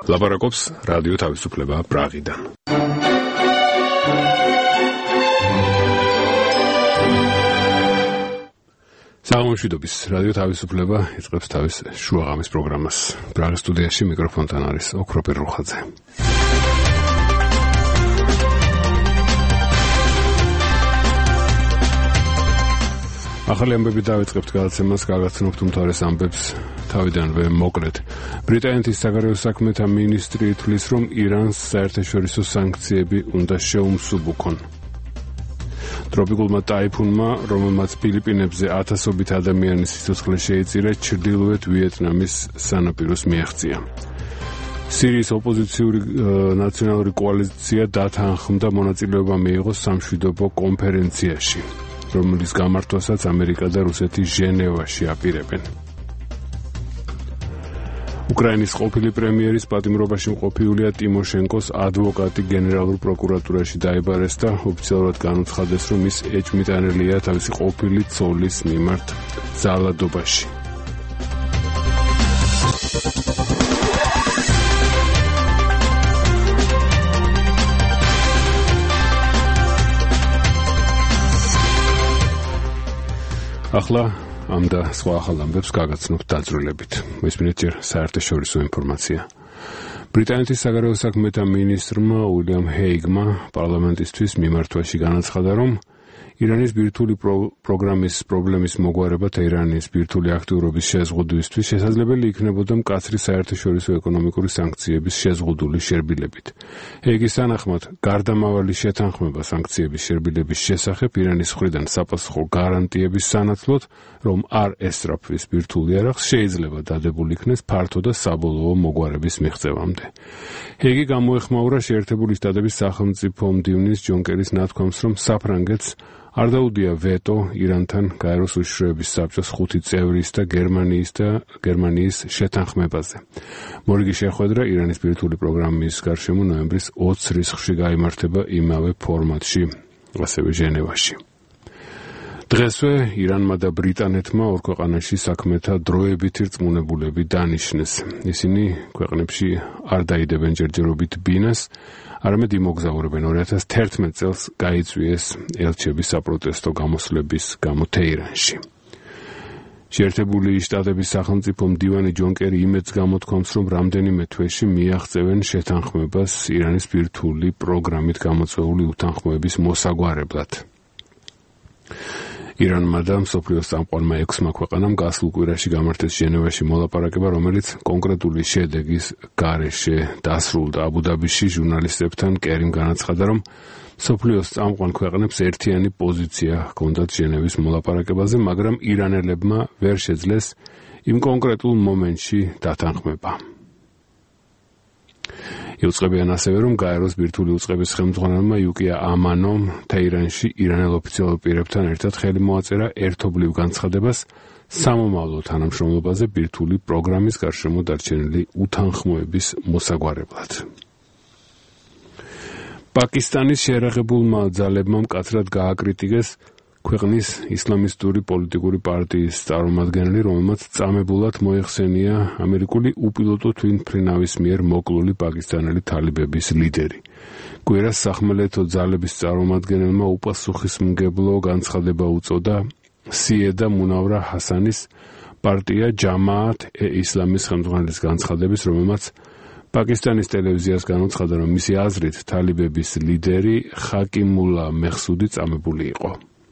ლაპარაკობს რადიო თავისუფლება პრაღიდან. საღამომშვიდობის რადიო თავისუფლება იწყებს თავის შუაღამის პროგრამას. პრაღის სტუდიაში მიკროფონთან არის ოქროპირ რუხაძე. ახალი ამბები დავიწყებთ გადაცემას, გაგაცნობთ უმთავრეს ამბებს თავიდანვე მოკლედ. ბრიტანეთის საგარეო საქმეთა მინისტრი ითვლის, რომ ირანს საერთაშორისო სანქციები უნდა შეუმსუბუქონ. ტროპიკულმა ტაიფუნმა, რომელმაც ფილიპინებზე ათასობით ადამიანის სიცოცხლე შეიწირა, ჩრდილოეთ ვიეტნამის სანაპიროს მიაღწია. სირიის ოპოზიციური ნაციონალური კოალიცია დათანხმდა მონაწილეობა მიიღოს სამშვიდობო კონფერენციაში, რომლის გამართვასაც ამერიკა და რუსეთი ჟენევაში აპირებენ. უკრაინის ყოფილი პრემიერის პატიმრობაში მყოფი იულია ტიმოშენკოს ადვოკატი გენერალურ პროკურატურაში დაიბარეს და ოფიციალურად განუცხადეს, რომ ის ეჭვმიტანილია თავისი ყოფილი ცოლის მიმართ ძალადობაში. ახლა ამ და სხვა ახალ ამბებს გაგაცნობთ დაძრულებით. მისმინეთ ჯერ საერთაშორისო ინფორმაცია. ბრიტანეთის საგარეო საქმეთა მინისტრმა უილიამ ჰეიგმა პარლამენტისთვის მიმართვაში განაცხადა, რომ ირანის ბირთვული პროგრამის პრობლემის მოგვარება და ირანის ბირთვული აქტიურობის შეზღუდვისთვის შესაძლებელი იქნებოდა მკაცრი საერთაშორისო ეკონომიკური სანქციების შეზღუდული შერბილებით. ჰეიგის თანახმად, გარდამავალი შეთანხმება სანქციების შერბილების შესახებ ირანის მხრიდან საპასუხო გარანტიების სანაცვლოდ, რომ არ ესწრაფვის ბირთვული არახს, შეიძლება დადებულ იქნეს ფართო და საბოლოო მოგვარების მიღწევამდე. ჰეიგი გამოეხმაურა შეერთებული შტატების სახელმწიფო მდივნის ჯონ კერის ნათქვამს, რომ საფრანგეთს არ დაუდია ვეტო ირანთან გაეროს უშიშროების საბჭოს 5 წევრის და გერმანიის შეთანხმებაზე. მორიგი შეხვედრა ირანის ბირთვული პროგრამის გარშემო ნოემბრის 20 რიცხვში გაიმართება იმავე ფორმატში, ასევე ჟენევაში. დღესვე ირანმა და ბრიტანეთმა ორ ქვეყანაში საქმეთა დროებითი რწმუნებულები დანიშნეს. ისინი ქვეყნებში არ დაიდებენ ჯერჯერობით ბინას, არამედ იმოგზაურებენ. 2011 წელს გაიწვიეს ელჩების საპროტესტო გამოსვლების გამო თეირანში. შეერთებული შტატების სახელმწიფო მდივანი ჯონ კერი იმედს გამოთქვამს, რომ რამდენიმე თვეში მიაღწევენ შეთანხმებას ირანის ბირთვული პროგრამით გამოწვეული უთანხმოების მოსაგვარებლად. ირანმა და მსოფლიოს წამყვანმა 6 ქვეყანამ გასულ კვირაში გამართეს ჟენევაში მოლაპარაკება, რომელიც კონკრეტული შედეგის გარეშე დასრულდა. აბუ-დაბიში ჟურნალისტებთან კერიმ განაცხადა, რომ მსოფლიოს წამყვან ქვეყნებს ერთიანი პოზიცია ჰქონდათ ჟენევის მოლაპარაკებაზე, მაგრამ ირანელებმა ვერ შეძლეს იმ კონკრეტულ მომენტში დათანხმება. იუწყებიან ასევე, რომ გაეროს ბირთვული უწყების ხელმძღვანელმა იუკია ამანომ თეირანში ირანელ ოფიციალურ პირებთან ერთად ხელი მოაწერა ერთობლივ განცხადებას სამომავლო თანამშრომლობაზე ბირთვული პროგრამის გარშემო დარჩენილი უთანხმოების მოსაგვარებლად. პაკისტანის შეერაღებულმა ძალებმა მკაცრად გააკრიტიკეს ქვეყნის ისლამისტური პოლიტიკური პარტიის წარმომადგენელი, რომელმაც წამებულად მოეხსენია ამერიკული უპილოტო თვითმფრინავის მიერ მოკლული პაკისტანელი თალიბების ლიდერი. კვირას სახმელეთო ძალების წარმომადგენელმა უპასუხისმგებლო განცხადება უწოდა სიე და მუნავრა ჰასანის პარტია ჯამაათ-ე-ისლამის ხელმძღვანელის განცხადების, რომელმაც პაკისტანის ტელევიზიას განუცხადა, რომ მისი აზრით თალიბების ლიდერი ხაკიმულა მეხსუდი წამებული იყო.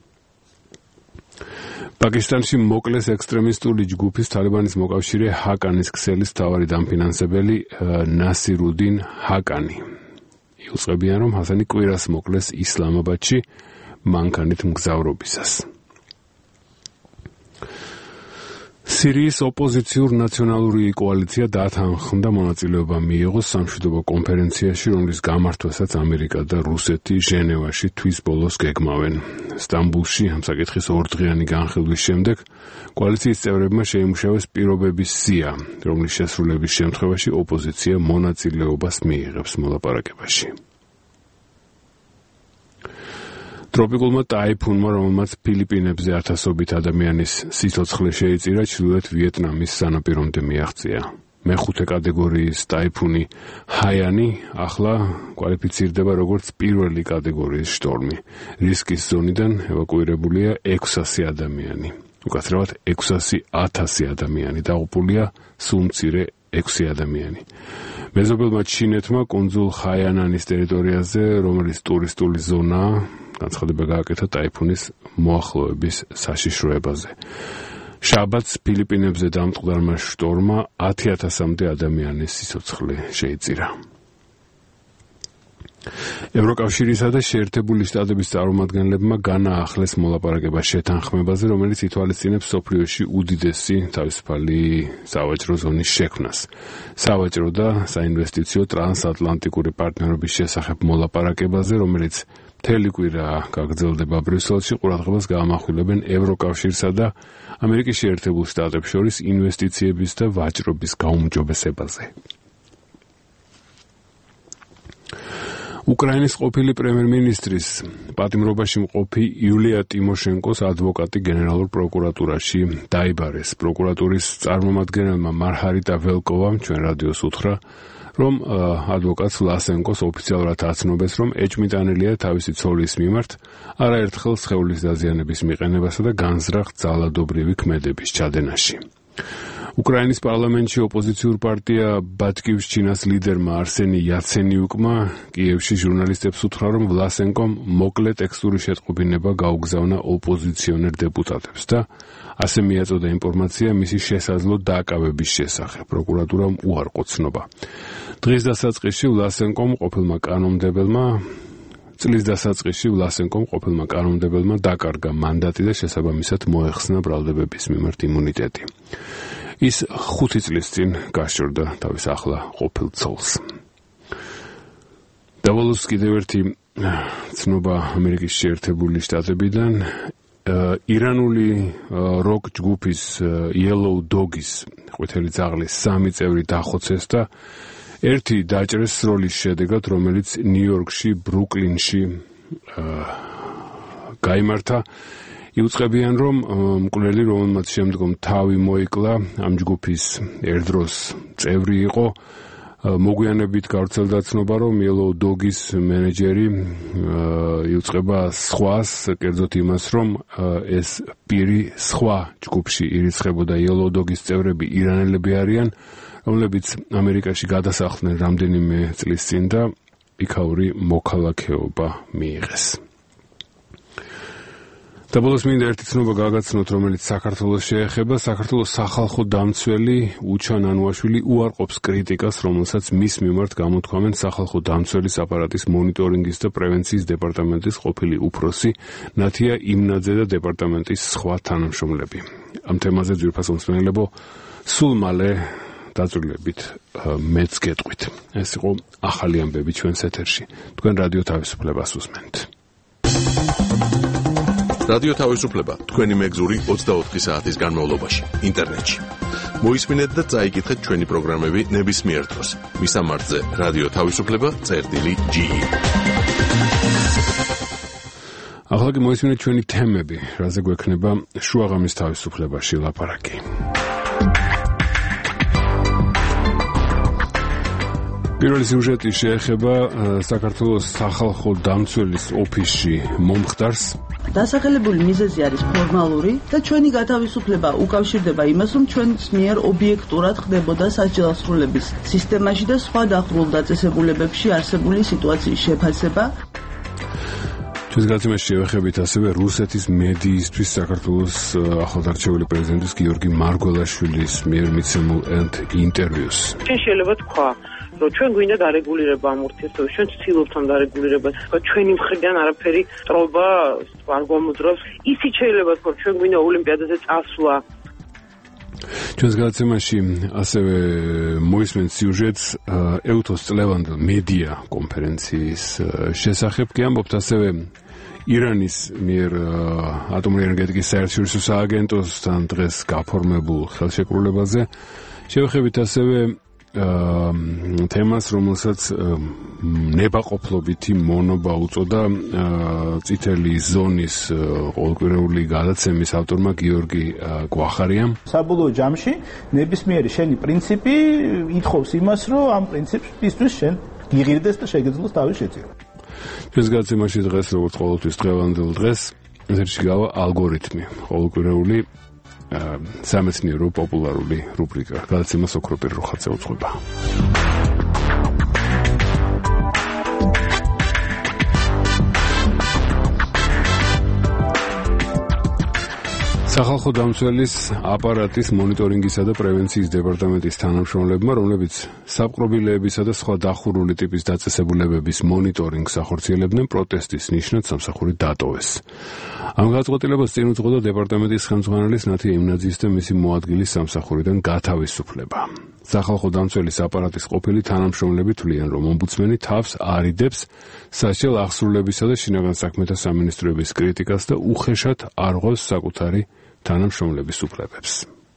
პაკისტანში მოკლეს ექსტრემისტული ჯგუფის თალიბანის მოკავშირე ჰაკანის ქსელის მთავარი დამფინანსებელი ნასირუდინ ჰაკანი. იუწყებიან, რომ ჰასანი კვირას მოკლეს ისლამაბადში მანქანით მგზავრობისას. სირიის ოპოზიციურ ნაციონალური კოალიცია დათანხმდა მონაწილეობა მიიღოს სამშვიდობო კონფერენციაში, რომლის გამართვასაც ამერიკა და რუსეთი ჟენევაში თვის ბოლოს გეგმავენ. სტამბულში ამ საკითხის ორდღიანი განხილვის შემდეგ კოალიციის წევრებმა შეიმუშავეს პირობების სია, რომლის შესრულების შემთხვევაში ოპოზიცია მონაწილეობას მიიღებს მოლაპარაკებაში. ტროპიკულმა ტაიფუნმა, რომელმაც ფილიპინებზე ათასობით ადამიანის სიცოცხლე შეიწირა, ჩრდილოეთ ვიეტნამის სანაპირომდე მიაღწია. მეხუთე კატეგორიის ტაიფუნი ჰაიანი ახლა კვალიფიცირდება როგორც პირველი კატეგორიის შტორმი. რისკის ზონიდან ევაკუირებულია 600 ადამიანი. უკაცრავად 600,000 ადამიანი დაღუპულია სულ მცირე 6 ადამიანი. მეზობელმა ჩინეთმა კუნძულ ჰაიანანის ტერიტორიაზე, რომელიც ტურისტული ზონაა, განცხადება გააკეთა ტაიფუნის მოახლოების საშიშროებაზე. შაბათს ფილიპინებზე დამტყდარმა შტორმმა 10,000-მდე ადამიანის სიცოცხლე შეიწირა. ევროკავშირისა და შეერთებული შტატების წარმომადგენლებმა განაახლეს მოლაპარაკება შეთანხმებაზე, რომელიც ითვალისწინებს მსოფლიოში უდიდესი თავისუფალი სავაჭრო ზონის შექმნას. სავაჭრო და საინვესტიციო ტრანსატლანტიკური პარტნიორობის შესახებ მოლაპარაკებაზე, რომელიც მთელი კვირა გაგრძელდება ბრიუსელში, ყურადღებას გაამახვილებენ ევროკავშირსა და ამერიკის შეერთებულ შტატებს შორის ინვესტიციების და ვაჭრობის გაუმჯობესებაზე. უკრაინის ყოფილი პრემიერ-მინისტრის პატიმრობაში მყოფი იულია ტიმოშენკოს ადვოკატი გენერალურ პროკურატურაში დაიბარეს. პროკურატურის წარმომადგენელმა მარჰარიტა ველკოვამ ჩვენ რადიოს უთხრა, რომ ადვოკატს ლასენკოს ოფიციალურად აცნობეს, რომ ეჭვმიტანილია თავისი ცოლის მიმართ არაერთხელ სხეულის დაზიანების მიყენებასა და განზრახ ძალადობრივი ქმედების ჩადენაში. უკრაინის პარლამენტში ოპოზიციურ პარტია ბატკივშჩინას ლიდერმა არსენი იაცენიუკმა კიევში ჟურნალისტებს უთხრა, რომ ვლასენკომ მოკლე ტექსტური შეტყობინება გაუგზავნა ოპოზიციონერ დეპუტატებს და ასე მიაწოდა ინფორმაცია მისი შესაძლო დააკავების შესახებ. პროკურატურამ უარყო ცნობა. დღის დასაწყისში ვლასენკომ ყოფილმა კანონმდებელმა დაკარგა მანდატი და შესაბამისად მოეხსნა ბრალდებების მიმართ იმუნიტეტი. ის 5 წლის წინ გასჭირდა თავის ახლა ყოფილ ცოლს. დავალოს კიდევ ერთი ცნობა ამერიკის შეერთებული შტატებიდან. ირანული როკ ჯგუფის Yellow Dog-ის ყვითელი ძაღლის 3 წევრი დახოცეს და ერთი დაჭრეს სროლის შედეგად, რომელიც ნიუ-იორკში, ბრუკლინში გაიმართა. იუწყებიან, რომ მკვლელი, რომელმაც შემდგომ თავი მოიკლა, ამ ჯგუფის ერთდროს წევრი იყო. მოგვიანებით გავრცელდა ცნობა, რომ Yellow Dog-ის მენეჯერი იუწყება სხვას, კერძოდ იმას, რომ ეს პირი სხვა ჯგუფში ირიცხებოდა. Yellow Dog-ის წევრები ირანელები არიან, რომლებიც ამერიკაში გადასახლდნენ რამდენიმე წლის წინ და იქაური მოქალაქეობა მიიღეს. და ბოლოს მინდა ერთი ცნობა გაგაცნოთ, რომელიც საქართველოს შეეხება. საქართველოს სახალხო დამცველი უჩან ანუაშვილი უარყოფს კრიტიკას, რომელსაც მის მიმართ გამოთქვამენ სახალხო დამცველის აპარატის მონიტორინგის და პრევენციის დეპარტამენტის ყოფილი უფროსი ნათია იმნაძე და დეპარტამენტის სხვა თანამშრომლები. ამ თემაზე ძვირფას მომსმენელებო, სულ მალე დაძრულებით მეც გეტყვით. ეს იყო ახალი ამბები ჩვენს ეთერში. თქვენ რადიო თავისუფლებას უსმენთ. რადიო თავისუფლება თქვენი მეგზური 24 საათის განმავლობაში ინტერნეტში. მოისმინეთ და წაიკითხეთ ჩვენი პროგრამები ნებისმიერ დროს. მისამართზე რადიო თავისუფლება.ge. ახლა კი მოისმინეთ ჩვენი თემები, რაზე გვექნება შუაღამის თავისუფლებაში ლაპარაკი. პირველი სიუჟეტი შეეხება საქართველოს სახალხო დამცველის ოფისში მომხდარს. დასახელებული მიზეზი არის ფორმალური და ჩვენი გათავისუფლება უკავშირდება იმას, რომ ჩვენს მიერ ობიექტურად ხდებოდა სასჯელსრულების სისტემაში და სხვა დახურულ დაწესებულებებში არსებული სიტუაციის შეფასება. ჩვენს გაცემაში შევეხებით ასევე რუსეთის მედიისთვის საქართველოს ახლადარჩეული პრეზიდენტის გიორგი მარგველაშვილის მიერ მიცემულ ინტერვიუს. შეიძლება თქვა, რომ ჩვენ გვინდა დარეგულირება ამ ურთიერთობებში, ჩვენ ვცდილობთ ამ დარეგულირებას, ჩვენი მხრიდან არაფერი ტრობა არ გვამოძრავს. ისიც შეიძლება თქვა, ჩვენ გვინდა ოლიმპიადაზე წასვლა. ჩვენს გაცემაში ასევე მოისმენთ სიუჟეტს ეუთოს წლევანდელ მედია კონფერენციის შესახებ. კი ამბობთ ასევე ირანის მიერ ატომური ენერგეტიკის საერთაშორისო სააგენტოსთან დღეს გაფორმებულ ხელშეკრულებაზე. შევეხებით ასევე თემას, რომელსაც ნებაყოფლობითი მონობა უწოდა წითელი ზონის ყოველკვირეული გადაცემის ავტორმა გიორგი გვახარიამ. საბოლოო ჯამში ნებისმიერი შენი პრინციპი ითხოვს იმას, რომ ამ პრინციპისთვის შენ გიღირდეს და შეგეძლოს თავი შეწირო. ჩვენს გადაცემაში დღეს, როგორც ყოველთვის დღევანდელ დღეს, ეთერში გავა ალგორითმი, ყოველკვირეული სამეცნიერო პოპულარული რუბრიკა. გადაცემას ოქროპირ როხაძე უძღვება. სახალხო დამცველის აპარატის მონიტორინგისა და პრევენციის დეპარტამენტის თანამშრომლებმა, რომლებიც საპყრობილეებისა და სხვა დახურული ტიპის დაწესებულებების მონიტორინგს ახორციელებდნენ, პროტესტის ნიშნად სამსახური დატოვეს. ამ გადაწყვეტილებას წინ უძღოდა დეპარტამენტის ხელმძღვანელის ნათია იმნაძის და მისი მოადგილის სამსახურიდან გათავისუფლება. სახალხო დამცველის აპარატის ყოფილი თანამშრომლები თვლიან, რომ ომბუდსმენი თავს არიდებს სასჯელ აღსრულებისა და შინაგან საქმეთა სამინისტროების კრიტიკას და უხეშად არღვევს საკუთარი თანამშრომლების უფლებებს.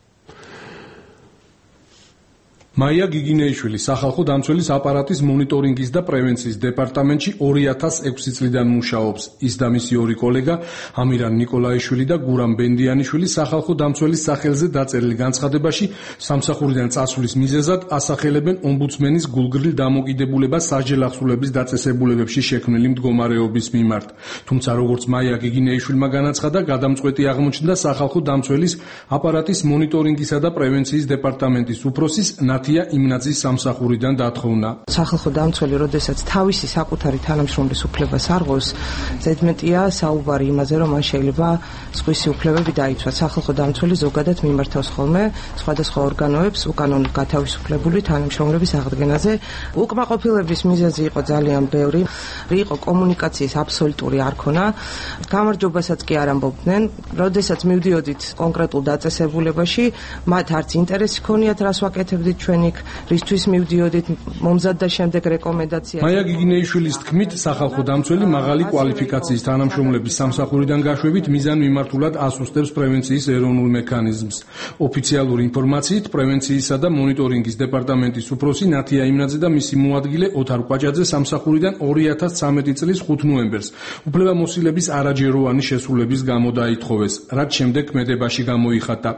მაია გიგინეიშვილი სახალხო დამცველის აპარატის მონიტორინგის და პრევენციის დეპარტამენტში 2006 წლიდან მუშაობს. ის და მისი ორი კოლეგა ამირან ნიკოლაიშვილი და გურამ ბენდიანიშვილი სახალხო დამცველის სახელზე დაწერილ განცხადებაში სამსახურიდან წასვლის მიზეზად ასახელებენ ომბუდსმენის გულგრილ დამოკიდებულებას სასჯელ აღსრულების დაწესებულებებში შექმნილი მდგომარეობის მიმართ. თუმცა როგორც მაია გიგინეიშვილმა განაცხადა, გადამწყვეტი აღმოჩნდა სახალხო დამცველის აპარატის მონიტორინგისა და პრევენციის დეპარტამენტის უფროსის იმნაძის სამსახურიდან დათხოვნა. სახალხო დამცველი, როდესაც თავისი საკუთარი თანამშრომლის უფლებას არღვევს, ზედმეტია საუბარი იმაზე, რომ მან შეიძლება სხვისი უფლებები დაიცვას. სახალხო დამცველი ზოგადად მიმართავს ხოლმე სხვადასხვა ორგანოებს უკანონოდ გათავისუფლებული თანამშრომლების აღდგენაზე. უკმაყოფილების მიზეზი იყო ძალიან ბევრი. იყო კომუნიკაციის აბსოლუტური არქონა. გამარჯვებასაც კი არ ამბობდნენ. როდესაც მივდიოდით კონკრეტულ დაწესებულებაში, მათ არც ინტერესი ქონიათ რას ვაკეთებდით ჩვენ რისთვის მივდიოდით მომზადდა შემდეგ რეკომენდაცია. მაია გიგინეიშვილის თქმით, სახალხო დამცველი მაღალი კვალიფიკაციის თანამშრომლების სამსახურიდან გაშვებით მიზანმიმართულად ასუსტებს პრევენციის ეროვნულ მექანიზმს. ოფიციალური ინფორმაციით, პრევენციისა და მონიტორინგის დეპარტამენტის უფროსი ნათია იმნაძე და მისი მოადგილე ოთარ კვაჭაძე სამსახურიდან 2013 წლის 5 ნოემბერს უფლებამოსილების არაჯეროვანი შესრულების გამო დაითხოვეს, რაც შემდეგ ქმედებაში გამოიხატა.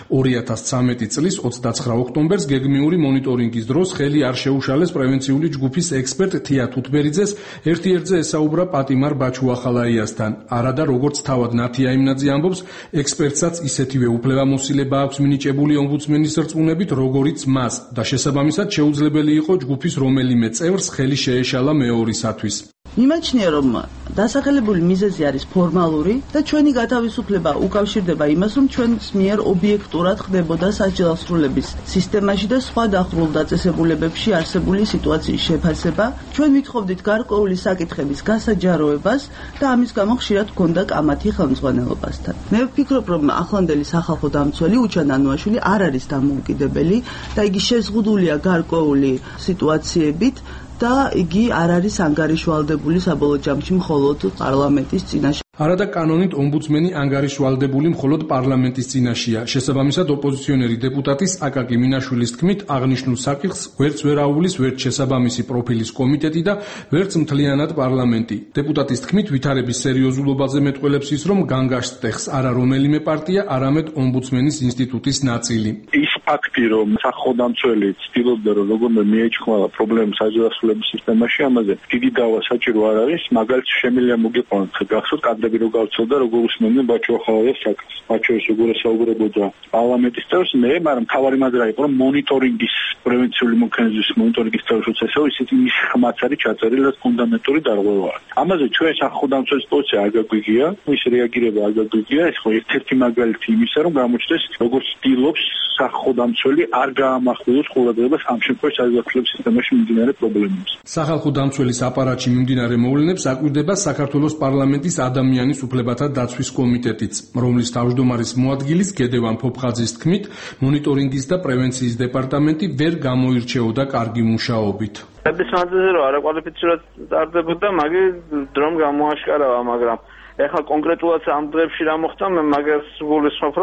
2013 წლის 29 ოქტომბერს გეგმიური მონიტორინგის დროს ხელი არ შეუშალეს პრევენციული ჯგუფის ექსპერტ თია თუთბერიძეს ერთ-ერთზე ესაუბრა პატიმარ ბაჩუახალაიასთან. არადა როგორც თავად ნათია იმნაძე ამბობს, ექსპერტსაც ისეთივე უფლებამოსილება აქვს მინიჭებული ომბუდსმენის რწმუნებით, როგორიც მას და შესაბამისად შეუძლებელი იყო ჯგუფის რომელიმე წევრს ხელი შეეშალა მეორისათვის. მიმაჩნია, რომ დასახელებული მიზეზი არის ფორმალური და ჩვენი გათავისუფლება უკავშირდება იმას, რომ ჩვენს მიერ ობიექტურად ხდებოდა სასჯელ აღსრულების სისტემაში და სხვა დახურულ დაწესებულებებში არსებული სიტუაციის შეფასება. ჩვენ ვითხოვდით გარკვეული საკითხების გასაჯაროებას და ამის გამო ხშირად ჰქონდა კამათი ხელმძღვანელობასთან. მე ვფიქრობ, რომ ახლანდელი სახალხო დამცველი უჩან ანუაშვილი არ არის დამოუკიდებელი და იგი შეზღუდულია გარკვეული სიტუაციებით და იგი არ არის ანგარიშვალდებული საბოლოო ჯამში მხოლოდ პარლამენტის წინაშე. არადა კანონით ომბუდსმენი ანგარიშვალდებული მხოლოდ პარლამენტის წინაშეა. შესაბამისად ოპოზიციონერი დეპუტატის აკაკი მინაშვილის თქმით, აღნიშნულ საკითხს ვერც ვერ აუვლის ვერც შესაბამისი პროფილის კომიტეტი და ვერც მთლიანად პარლამენტი. დეპუტატის თქმით, ვითარების სერიოზულობაზე მეტყველებს ის, რომ განგაშს ტეხს არა რომელიმე პარტია, არამედ ომბუდსმენის ინსტიტუტის ნაწილი. ის ფაქტი, რომ სახალხო დამცველი ცდილობდა, რომ როგორმე მიეჩხმალა პრობლემას სასჯელ აღსრულების სისტემაში, ამაზე დიდი დავა საჭირო არ არის, მაგალითად შემიძლია მოგიყვანოთ გახსოვთ რო გავცელდა როგორ უსმენდნენ ბაჩუახალაიას საკითხს. ბაჩუეს როგორ ესაუბრებოდა პარლამენტის წევრს, მაგრამ მთავარი მაზრა იყო, რომ მონიტორინგის პრევენციული მექანიზმის მონიტორინგის წევრს ესეო ისეთი მის ხმაც არის ჩაწერილი და ფუნდამენტური დარღვევა. ამაზე ჩვენ სახალხო დამცველის პოზიცია არ გაგვიგია, ის რეაგირება არ გაგვიგია, ეს ხო ერთ-ერთი მაგალითი იმისა, რომ გამოჩნდეს როგორც ცდილობს სახალხო დამცველი არ გაამახვილოს ყურადღებას ამ შემთხვევაში სასჯელ აღსრულების სისტემაში მიმდინარე პრობლემებს. სახალხო დამცველის აპარატში მიმდინარე მოვლენებს აკვირდება საქართველოს პარლამენტის ადამიანის უფლებათა დაცვის კომიტეტიც, რომლის თავმჯდომარის მოადგილის გედევან ფოფხაძის თქმით, მონიტორინგის და პრევენციის დეპარტამენტი ვერ გამოირჩეოდა კარგი მუშაობით. ნებისმიერ რომ არაკვალიფიცირებულად ტარდებოდა, მაგის დრომ გამოაშკარავა, მაგრამ ეხლა კონკრეტულად ამ დღეებში რა მოხდა, მე მაგას გულისხმობ, რომ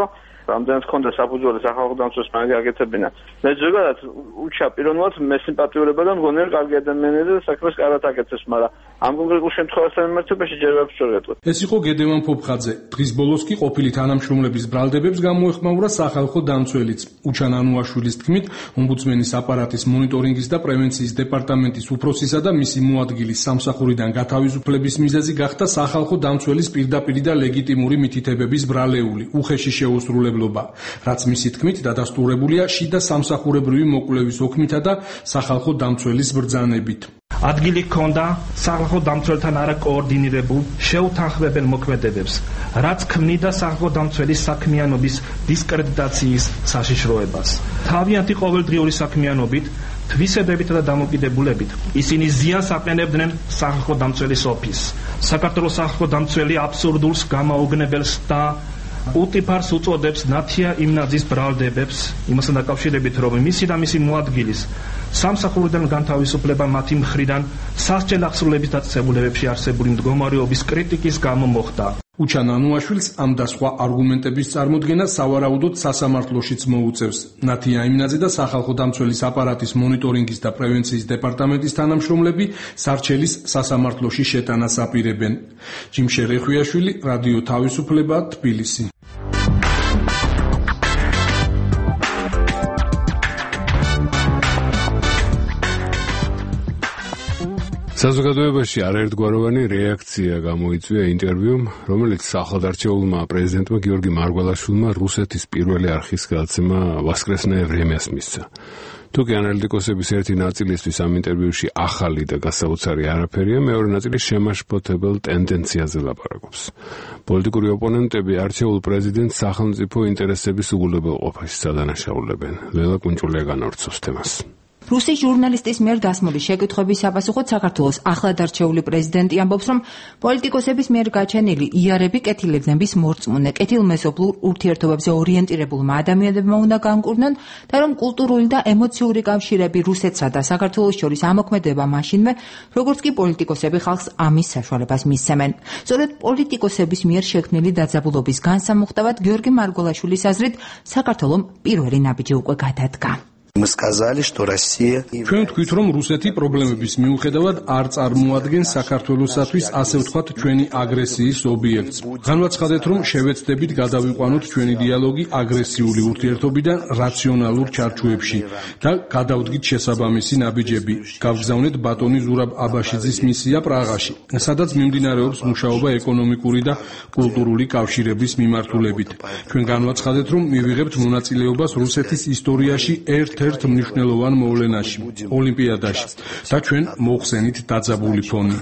რამდენად ქონდა საფუძველი სახალხო დამცველს მაგ აგეთებინა. მე ზოგადად უჩა პიროვნულად მე სიმპათიურება და მგონია კარგი ადამიანები და საქმეს კარგად აკეთებს, მაგრამ ამ კონკრეტულ შემთხვევასთან მიმართებაში ჯერ ვერ ვშორეთო. ეს იყო გედემან ფოფხაძე. დღის ბოლოს კი ყოფილი თანამშრომლების ბრალდებებს გამოეხმაურა სახალხო დამცველიც. უჩან ანუაშვილის თქმით, ომბუდსმენის აპარატის მონიტორინგის და პრევენციის დეპარტამენტის უფროსისა და მისი მოადგილის სამსახურიდან გათავისუფლების მიზეზი გახდა სახალხო დამცველის პირდაპირი და ლეგიტიმური მითითებების ბრალეული, უხეში შეუსრულებლობა, რაც მისი თქმით დადასტურებულია შიდა სამსახურებრივი მოკვლევის ოქმითა და სახალხო დამცველის ბრძანებით. ადგილი ჰქონდა სახალხო დამცველთან არაკოორდინირებულ შეუთანხმებელ მოქმედებებს, რაც ქმნიდა სახალხო დამცველის საქმიანობის დისკრედიტაციის საშიშროებას. თავიანთი ყოველდღიური საქმიანობით, თვისებებითა და დამოკიდებულებით ისინი ზიანს აყენებდნენ სახალხო დამცველის ოფისს. საქართველოს სახალხო დამცველი აბსურდულს, გამაოგნებელს და უტიფარს უწოდებს ნათია იმნაძის ბრალდებებს, იმასთან დაკავშირებით, რომ მისი და მისი მოადგილის სამსახურიდან განთავისუფლება მათი მხრიდან სასჯელ აღსრულების დაწესებულებებში არსებული მდგომარეობის კრიტიკის გამო მოხდა. უჩან ანუაშვილს ამ და სხვა არგუმენტების წარმოდგენა სავარაუდოდ სასამართლოშიც მოუწევს. ნათია იმნაძე და სახალხო დამცველის აპარატის მონიტორინგის და პრევენციის დეპარტამენტის თანამშრომლები სარჩელის სასამართლოში შეტანას აპირებენ. ჯიმშე რეხვიაშვილი, რადიო თავისუფლება, თბილისი. საზოგადოებაში არაერთგვაროვანი რეაქცია გამოიწვია ინტერვიუმ, რომელიც სახელდარჩეულმა პრეზიდენტმა გიორგი მარგველაშვილმა რუსეთის პირველი არხის გადაცემა ვასკრესნაე ვრემიას მისცა. თუკი ანალიტიკოსების ერთი ნაწილისთვის ამ ინტერვიუში ახალი და გასაოცარი არაფერია, მეორე ნაწილი შემაშფოთებელ ტენდენციაზე ლაპარაკობს. პოლიტიკური ოპონენტები არჩეულ პრეზიდენტს სახელმწიფო ინტერესების უგულებელყოფაში სადანაშაულებენ. ლელა კუნჭულია განავრცობს თემას. რუსი ჟურნალისტის მიერ დასმული შეკითხვების საპასუხოდ საქართველოს ახლად არჩეული პრეზიდენტი ამბობს, რომ პოლიტიკოსების მიერ გაჩენილი იარები კეთილდღეობის მორწმუნე, კეთილმეზობლურ ურთიერთობებზე ორიენტირებულმა ადამიანებმა უნდა განკურნონ და რომ კულტურული და ემოციური კავშირები რუსეთსა და საქართველოს შორის ამოქმედება მაშინვე, როგორც კი პოლიტიკოსები ხალხს ამის საშუალებას მისცემენ. სწორედ პოლიტიკოსების მიერ შექმნილი დაძაბულობის განსამუხტავად გიორგი მარგველაშვილის აზრით, საქართველომ პირველი ნაბიჯი უკვე გადადგა. ჩვენ ვთქვით, რომ რუსეთი პრობლემების მიუხედავად არ წარმოადგენს საქართველოსათვის ასე ვთქვათ ჩვენი აგრესიის ობიექტს. განვაცხადეთ, რომ შევეცდებით გადავიყვანოთ ჩვენი დიალოგი აგრესიული ურთიერთობიდან რაციონალურ ჩარჩოებში და გადავდგით შესაბამისი ნაბიჯები. გავგზავნეთ ბატონი ზურაბ აბაშიძის მისია პრაღაში, სადაც მიმდინარეობს მუშაობა ეკონომიკური და კულტურული კავშირების მიმართულებით. ჩვენ განვაცხადეთ, რომ მივიღებთ მონაწილეობას რუსეთის ისტორიაში ერთ მნიშვნელოვან მოვლენაში, ოლიმპიადაში და ჩვენ მოხსენით დაძაბული ფონი.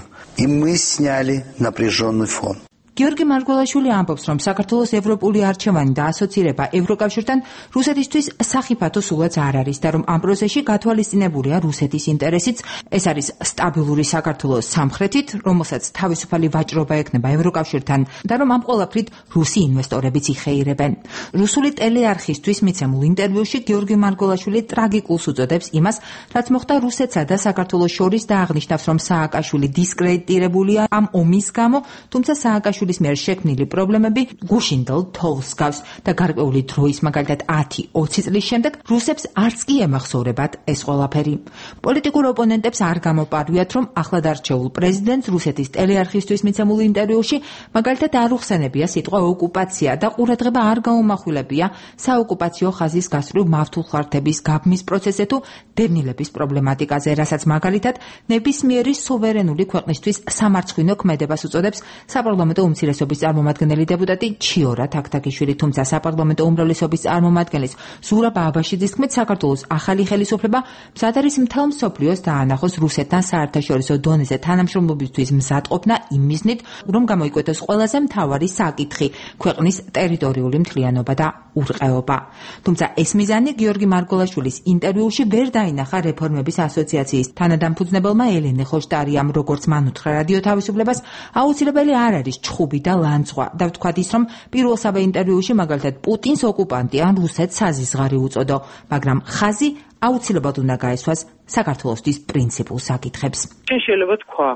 გიორგი მარგველაშვილი ამბობს, რომ საქართველოს ევროპული არჩევანი და ასოცირება ევროკავშირთან რუსეთისთვის სახიფათო სულაც არ არის და რომ ამ პროცესში გათვალისწინებულია რუსეთის ინტერესიც. ეს არის სტაბილური საქართველოს სამხრეთით, რომელსაც თავისუფალი ვაჭრობა ექნება ევროკავშირთან და რომ ამ ყველაფრით რუსი ინვესტორებიც იხეირებენ. რუსული ტელეარხისთვის მიცემულ ინტერვიუში გიორგი მარგველაშვილი ტრაგიკულს უწოდებს იმას, რაც მოხდა რუსეთსა და საქართველოს შორის და აღნიშნავს, რომ სააკაშვილი დისკრედიტირებულია ამ ომის გამო, თუმცა სააკაშვილი მიერ შექმნილი პრობლემები გუშინდელ თოვლს გავს და გარკვეული დროის, მაგალითად 10-20 წლის შემდეგ რუსებს არც კი ემახსოვრებათ ეს ყველაფერი. პოლიტიკურ ოპონენტებს არ გამოპარვიათ, რომ ახლად არჩეულ პრეზიდენტს რუსეთის ტელეარხისთვის მიცემულ ინტერვიუში მაგალითად არ უხსენებია სიტყვა ოკუპაცია და ყურადღება არ გაუმახვილებია საოკუპაციო ხაზის გასწვრივ მავთულხარდების გაბმის პროცესზე თუ დევნილების პრობლემატიკაზე, რასაც მაგალითად ნებისმიერი სუვერენული ქვეყნისთვის სამარცხვინო ქმედებას უწოდებს საპარლამენტო უმცირესობის წარმომადგენელი დეპუტატი ჩიორა თაქთაქიშვილი, თუმცა საპარლამენტო უმრავლესობის წარმომადგენლის ზურაბ აბაშიძის თქმით, საქართველოს ახალი ხელისუფლება მზად არის მთელ მსოფლიოს დაანახოს რუსეთთან საერთაშორისო დონეზე თანამშრომლობისთვის მზადყოფნა იმ მიზნით, რომ გამოიკვეთოს ყველაზე მთავარი საკითხი ქვეყნის ტერიტორიული მთლიანობა და ურყეობა. თუმცა ეს მიზანი გიორგი მარგველაშვილის ინტერვიუში ვერ დაინახა რეფორმების ასოციაციის თანადამფუძნებელმა ელენე ხოშტარიამ, როგორც მან უთხრა რადიო თავისუფლებას, აუცილებელი არ არის ჩხუბი და ლანძღვა და ვთქვათ ის, რომ პირველსავე ინტერვიუში მაგალითად პუტინს ოკუპანტი ან რუსეთს საზისღარი უწოდო, მაგრამ ხაზი აუცილებლად უნდა გაესვას საქართველოსთვის პრინციპულ საკითხებს. შეიძლება თქვა,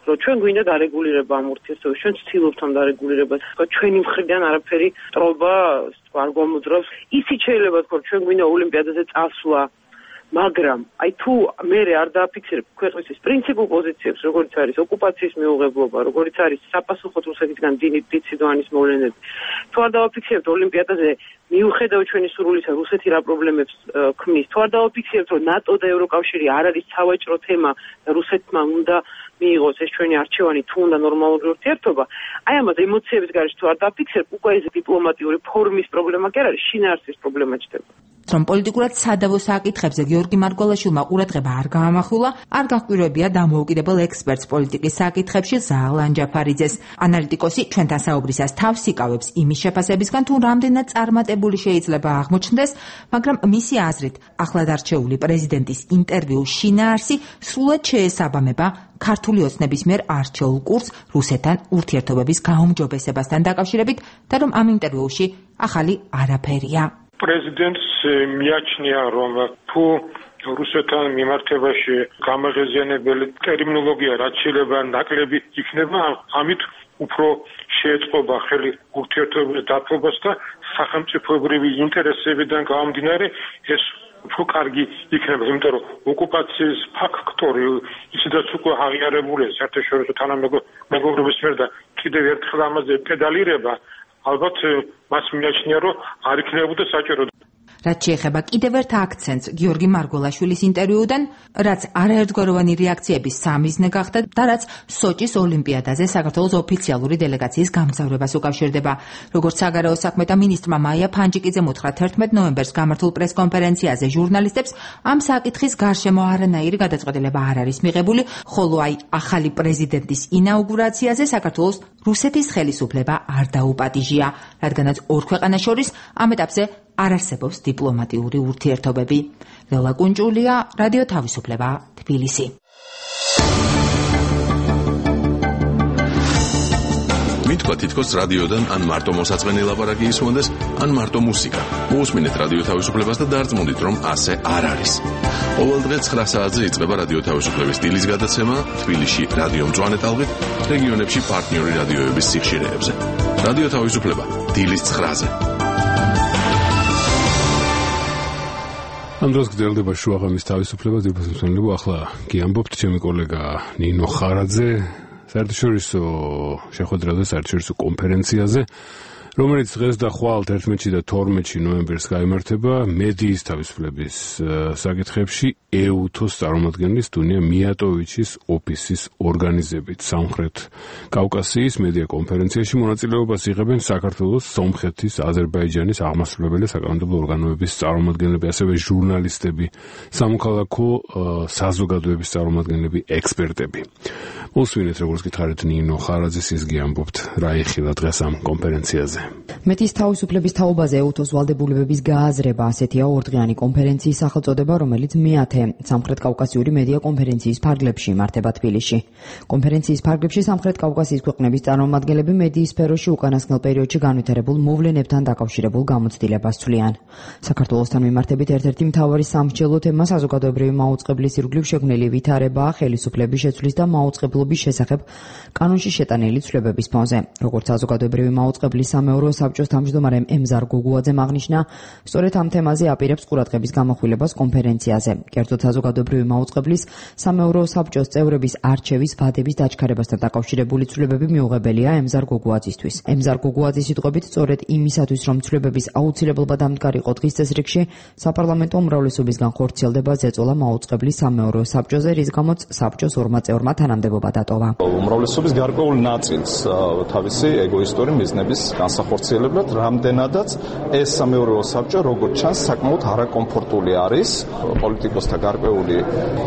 რომ ჩვენ გვინდა დარეგულირება ამ ურთიერთობებში, ჩვენ ვცდილობთ ამ დარეგულირებას. ჩვენი მხრიდან არაფერი ტრობა არ გვამოძრავს. ისიც შეიძლება თქო, ჩვენ გვინდა ოლიმპიადაზე წასვლა, მაგრამ აი თუ მე არ დააფიქსირებ ქვეყნის პრინციპულ პოზიციებს, როგორც არის ოკუპაციის მეუღებლობა, როგორც არის საპასუხოდ რუსეთიდან დიციდვანის მოვლენები, თუ არ დავაფიქსირებთ ოლიმპიადაზე მიუხედავ ჩვენი სურვილისა რუსეთი რა პრობლემებს ქმნის, თუ არ დავაფიქსირებთ რომ ნატო და ევროკავშირი არ არის სავაჭრო თემა და რუსეთმა უნდა მიიღოს ეს ჩვენი არჩევანი თუ უნდა ნორმალური ურთიერთობა, აი ამაზე ემოციების გარეშე თუ არ დავაფიქსირებ, უკვე ეს დიპლომატიური ფორმის პრობლემა კი არ არის, შინაარსის პრობლემა ჩდება. რომ პოლიტიკურად სადავო საკითხებზე გიორგი მარგველაშვილმა ყურადღება არ გაამახვილა, არ გაჰკვირვებია დამოუკიდებელ ექსპერტს პოლიტიკის საკითხებში ზაალ ანჯაფარიძეს. ანალიტიკოსი ჩვენთან საუბრისას თავს იკავებს იმის შეფასებისგან, თუ რამდენად წარმატებული შეიძლება აღმოჩნდეს, მაგრამ მისი აზრით, ახლად არჩეული პრეზიდენტის ინტერვიუს შინაარსი სრულად შეესაბამება ქართული ოცნების მიერ არჩეულ კურსს რუსეთთან ურთიერთობების გაუმჯობესებასთან დაკავშირებით და რომ ამ ინტერვიუში ახალი არაფერია. პრეზიდენტს მიაჩნია, რომ თუ რუსეთთან მიმართებაში გამაღიზიანებელი ტერმინოლოგია რაც შეიძლება ნაკლები იქნება, ამით უფრო შეეწყობა ხელი ურთიერთობების დათბობას და სახელმწიფოებრივი ინტერესებიდან გამომდინარე ეს უფრო კარგი იქნება, იმიტომ რომ ოკუპაციის ფაქტორი ისედაც უკვე აღიარებულია საერთაშორისო თანამეგობრობის მიერ და კიდევ ერთხელ ამაზე პედალირება ალბათ მას მიაჩნია, რომ არ იქნებოდა საჭირო. რაც შეეხება კიდევ ერთ აქცენტს გიორგი მარგველაშვილის ინტერვიუდან, რაც არაერთგვაროვანი რეაქციების სამიზნე გახდა და რაც სოჭის ოლიმპიადაზე საქართველოს ოფიციალური დელეგაციის გამგზავრებას უკავშირდება. როგორც საგარეო საქმეთა მინისტრმა მაია ფანჯიკიძემ უთხრა 11 ნოემბერს გამართულ პრესკონფერენციაზე ჟურნალისტებს, ამ საკითხის გარშემო არანაირი გადაწყვეტილება არ არის მიღებული, ხოლო აი ახალი პრეზიდენტის ინაუგურაციაზე საქართველოს რუსეთის ხელისუფლება არ დაუპატიჟია, რადგანაც ორ ქვეყანას შორის ამ ეტაპზე არ არსებობს დიპლომატიური ურთიერთობები. ლელა კუნჭულია, რადიო თავისუფლება, თბილისი. მითქვა თითქოს რადიოდან ან მარტო მოსაწყენი ლაპარაკი ისმოდეს, ან მარტო მუსიკა. მოусმინეთ რადიო თავისუფლებას და დარწმუნდით, რომ ასე არ არის. ყოველ დღე 9 საათზე იწყება რადიო თავისუფლების დილის გადაცემა თბილისში რადიო მწვანე ტალღით, რეგიონებში პარტნიორი რადიოების სიხშირეებზე. რადიო თავისუფლება დილის 9-ზე. ამ დროს გრძელდება შუაღამის თავისუფლება, ძირფასმცემლებო, ახლა გიამბობთ ჩემი კოლეგა ნინო ხარაძე საერთაშორისო შეხვედრაზე, საერთაშორისო კონფერენციაზე, რომელიც დღეს და ხვალ 11 და 12 ნოემბერს გაიმართება მედიის თავისუფლების საკითხებში ეუთოს წარმომადგენლის დუნია მიატოვიჩის ოფისის ორგანიზებით. სამხრეთ კავკასიის მედია კონფერენციაში მონაწილეობას იღებენ საქართველოს, სომხეთის, აზერბაიჯანის აღმასრულებელი საკანონმდებლო ორგანოების წარმომადგენლები, ასევე ჟურნალისტები, სამოქალაქო საზოგადოების წარმომადგენლები, ექსპერტები. მოსვინეთ, როგორც გითხარით, ნინო ხარაძის ის გიამბობთ რა იხილა დღეს ამ კონფერენციაზე. მედიის თავისუფლების თაობაზე ეუთოს ვალდებულებების გააზრება ასეთია ორდღიანი კონფერენციის სახელწოდება, რომელიც მეათე სამხრეთ კავკასიური მედია კონფერენციის ფარგლებში იმართება თბილისში. კონფერენციის ფარგლებში სამხრეთ კავკასიის ქვეყნების წარმომადგენლები მედიის სფეროში უკანასკნელ პერიოდში განვითარებულ მოვლენებთან დაკავშირებულ გამოცდილებას ცვლიან. საქართველოსთან მიმართებით ერთ-ერთი მთავარი სამსჯელო თემა საზოგადოებრივი მაუწყებლის ირგვლივ შექმნილი ვითარებაა ხელისუფლების შეცვლის და მაუწყებლობის შესახებ კანონში შეტანილი ცვლილებების ფონზე. როგორც საზოგადოებრივი მაუწყებლის სამეურვეო საბჭოს თავმჯდომარე ემზარ გოგუაძემ აღნიშნა, სწორედ ამ თემაზე აპირებს ყურადღების გამახვილებას კონფერენციაზე. კერძოდ საზოგადოებრივი მაუწყებლის სამეურვეო საბჭოს წევრების არჩევის ვადების დაჩქარებასთან დაკავშირებული ცვლილებები მიუღებელია ემზარ გოგუაძისთვის. ემზარ გოგუაძის სიტყვებით, სწორედ იმისათვის, რომ ცვლილებების აუცილებლობა დამდგარიყო დღის წესრიგში, საპარლამენტო უმრავლესობისგან ხორციელდება ზეწოლა მაუწყებლის სამეურვეო საბჭოზე, რის გამოც საბჭოს ორმა წევრმა თანამდებობა დატოვა. უმრავლესობის გარკვეულ ნაწილს თავისი ეგოისტური მიზნების განსახორციელებლად, რამდენადაც ეს სამეურვეო საბჭო, როგორც ჩანს, საკმაოდ არაკომფორტული არის პოლიტიკოსთა გარკვეული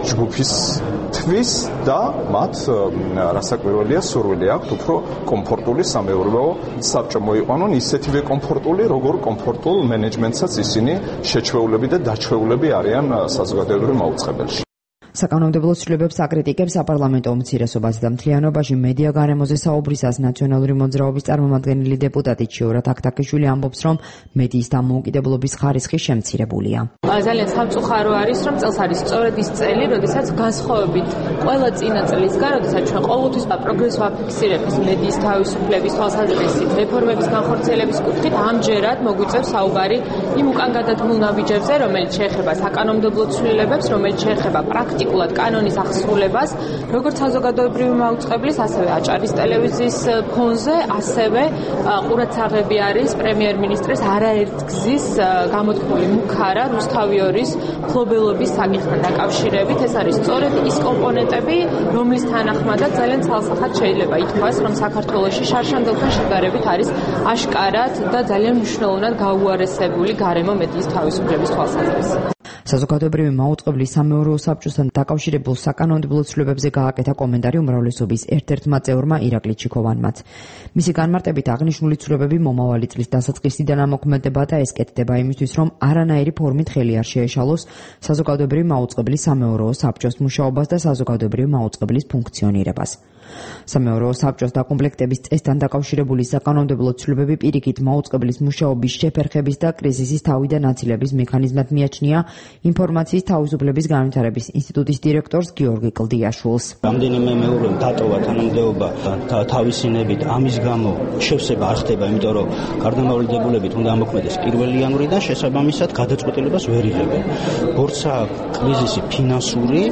ჯგუფისთვის და მათ რასაკვირველია სურვილი აქვთ უფრო კომფორტული სამეურვეო საბჭო მოიყვანონ, ისეთივე კომფორტული, როგორ კომფორტულ მენეჯმენტსაც ისინი შეჩვეულები და დაჩვეულები არიან საზოგადოებრივ მაუწყებელში. საკანონმდებლო ცვლილებებს აკრიტიკებს საპარლამენტო უმცირესობაც და მთლიანობაში მედია გარემოზე საუბრისას ნაციონალური მოძრაობის წარმომადგენელი დეპუტატი ჩიორა თაქთაქიშვილი ამბობს, რომ მედიის დამოუკიდებლობის ხარისხი შემცირებულია. ძალიან სამწუხარო არის, რომ წელს არის სწორედ ის წელი, როდესაც განსხვავებით ყველა წინა წლისგან, როდესაც ჩვენ ყოველთვის პროგრესს ვაფიქსირებთ მედიის თავისუფლების თვალსაზრისით, რეფორმების განხორციელების კუთხით, ამჯერად მოგვიწევს საუბარი იმ უკან გადადგმულ ნაბიჯებზე, რომელიც შეეხება საკანონმდებლო ცვლილებებს, რომელიც შეეხება პრაქტიკულად კანონის აღსრულებას, როგორც საზოგადოებრივი მაუწყებლის, ასევე აჭარის ტელევიზიის ფონზე, ასევე ყურადსაღები არის პრემიერ-მინისტრის არაერთგზის გამოთქმული მუქარა რუსთავიორის მფლობელობის საკითხთან დაკავშირებით. ეს არის სწორედ ის კომპონენტები, რომლის თანახმადაც ძალიან ცალსახად შეიძლება ითქვას, რომ საქართველოში შარშანდელთან შედარებით არის აშკარად და ძალიან მნიშვნელოვნად გაუარესებული გარემო მედიის თავისუფლების თვალსაზრისით. საზოგადოებრივი მაუწყებლის სამეურვეო საბჭოსთან დაკავშირებულ საკანონმდებლო ცვლილებებზე გააკეთა კომენტარი უმრავლესობის ერთ-ერთმა წევრმა ირაკლი ჩიქოვანმაც. მისი განმარტებით აღნიშნული ცვლილებები მომავალი წლის დასაწყისიდან ამოქმედება და ეს კეთდება იმისთვის, რომ არანაირი ფორმით ხელი არ შეეშალოს საზოგადოებრივი მაუწყებლის სამეურვეო საბჭოს მუშაობას და საზოგადოებრივი მაუწყებლის ფუნქციონირებას. სამეურვეო საბჭოს დაკომპლექტების წესთან დაკავშირებული საკანონმდებლო ცვლილებები პირიქით მაუწყებლის მუშაობის შეფერხების და კრიზისის თავიდან აცილების მექანიზმად მიაჩნია ინფორმაციის თავისუფლების განვითარების ინსტიტუტის დირექტორს გიორგი კლდიაშვილს. რამდენიმე მეურვემ დატოვა თანამდებობა თავისინებით, ამის გამო შევსება არ ხდება, იმიტომ რომ გარდამავალდებულებით უნდა ამოქმედეს 1 იანვრიდან, შესაბამისად გადაწყვეტილებას ვერ იღებენ. ბორცვა კრიზისი ფინანსური,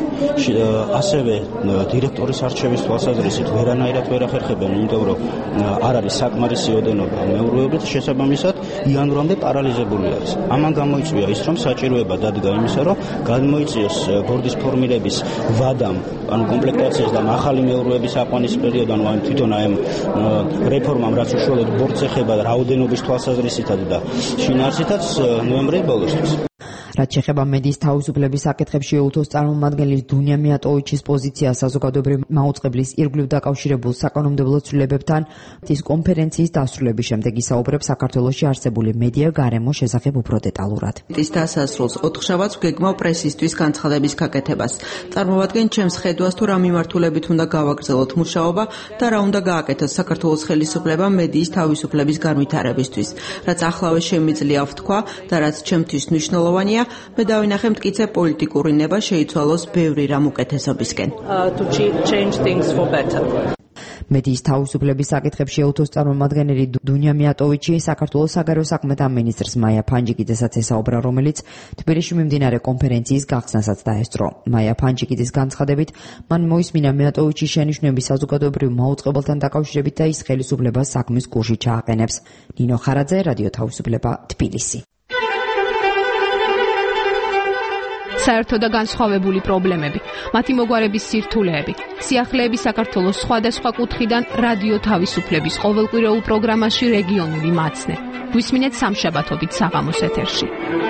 ასევე დირექტორის არჩევის თვალსაზრისით ვერანაირად ვერ ახერხებენ, იმიტომ რომ არ არის საკმარისი ოდენობა მეურვეობით, შესაბამისად იანვრამდე პარალიზებული არის. ამან გამოიწვია ის, რომ საჭიროება დადგა იმისა, რომ გამოიწვიოს ბორდის ფორმირების ვადამ, ანუ კომპლექტაციას და ახალი მეურვეობის აყვანის პერიოდიდან, ანუ თვითონ ამ რეფორმამ, რაც უშუალოდ ბორდს ეხება რაოდენობის თვალსაზრისითაც და შინაარსითაც ნოემბრის ბოლოსთვის. რაც შეეხება მედიის თავისუფლების საკითხებში ეუთოს წარმომადგენლის დუნია მიატოვიჩის პოზიციას საზოგადოებრივი მაუწყებლის ირგვლივ დაკავშირებულ საკანონმდებლო ცვლილებებთან ის კონფერენციის დასრულების შემდეგ ისაუბრებს საქართველოში არსებული მედია გარემოს შესახებ უფრო დეტალურად. ის დასასრულს 4 შაბათს ვგეგმავ პრესისთვის განცხადების გაკეთებას. წარმოვადგენ ჩემს ხედვას თუ რა მიმართულებით უნდა გავაგრძელოთ მუშაობა და რა უნდა გააკეთოს საქართველოს ხელისუფლებამ მედიის თავისუფლების განვითარებისთვის. რაც ახლავე შემიძლია ვთქვა და რაც ჩემთვის მნიშვნელოვანია, მე დავინახე მტკიცე პოლიტიკური ნება შეიცვალოს ბევრი რამ უკეთესობისკენ. მედიის თავისუფლების საკითხებში ეუთოს წარმომადგენელი დუნია მიატოვიჩი საქართველოს საგარეო საქმეთა მინისტრს მაია ფანჯიკიძესაც ესაუბრა, რომელიც თბილისში მიმდინარე კონფერენციის გახსნასაც დაესწრო. მაია ფანჯიკიძის განცხადებით, მან მოისმინა მიატოვიჩის შენიშვნები საზოგადოებრივ მაუწყებელთან დაკავშირებით და ის ხელისუფლებას საქმის კურსში ჩააყენებს. ნინო ხარაძე, რადიო თავისუფლება, თბილისი. საერთო და განსხვავებული პრობლემები, მათი მოგვარების სირთულეები, სიახლეები საქართველოს სხვადასხვა კუთხიდან რადიო თავისუფლების ყოველკვირეულ პროგრამაში რეგიონული მაცნე. გვისმინეთ სამშაბათობით საღამოს ეთერში.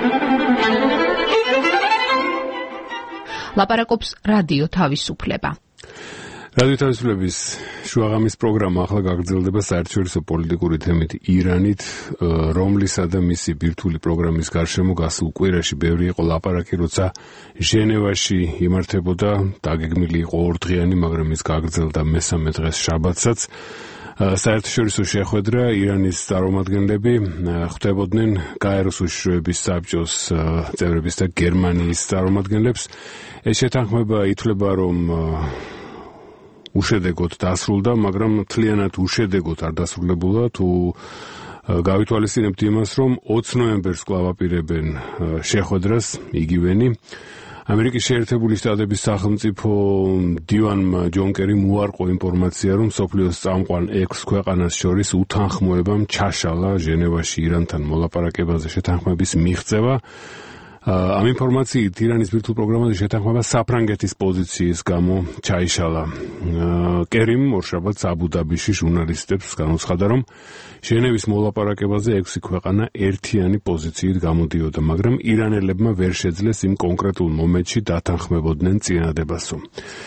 ლაპარაკობს რადიო თავისუფლება. რადიო თავისუფლების შუაღამის პროგრამა ახლა გაგრძელდება საერთაშორისო პოლიტიკური თემით ირანით, რომლისა და მისი ბირთვული პროგრამის გარშემო გასულ კვირაში ბევრი იყო ლაპარაკი, როცა ჟენევაში იმართებოდა, დაგეგმილი იყო 2 დღიანი, მაგრამ ის გაგრძელდა მესამე დღეს შაბათსაც. საერთაშორისო შეხვედრა ირანის წარმომადგენლები ხვდებოდნენ გაეროს უშიშროების საბჭოს წევრების და გერმანიის წარმომადგენლებს. ეს შეთანხმება ითვლება, რომ უშედეგოდ დასრულდა, მაგრამ მთლიანად უშედეგოდ არ დასრულებულა, თუ გავითვალისწინებთ იმას, რომ 20 ნოემბერს კვლავ აპირებენ შეხვედრას იგივენი. ამერიკის შეერთებული შტატების სახელმწიფო დივანმა ჯონ კერიმ უარყო ინფორმაცია, რომ მსოფლიოს წამყვან 6 ქვეყანას შორის უთანხმოებამ ჩაშალა ჟენევაში ირანთან მოლაპარაკებაზე შეთანხმების მიღწევა. ამ ინფორმაციით ირანის ბირთვულ პროგრამაზე შეთანხმება საფრანგეთის პოზიციის გამო ჩაიშალა. კერიმ ორშაბათს აბუ-დაბიში ჟურნალისტებს განუცხადა, რომ ჟენევის მოლაპარაკებაზე 6 ქვეყანა ერთიანი პოზიციით გამოდიოდა, მაგრამ ირანელებმა ვერ შეძლეს იმ კონკრეტულ მომენტში დათანხმებოდნენ წინადადებასო.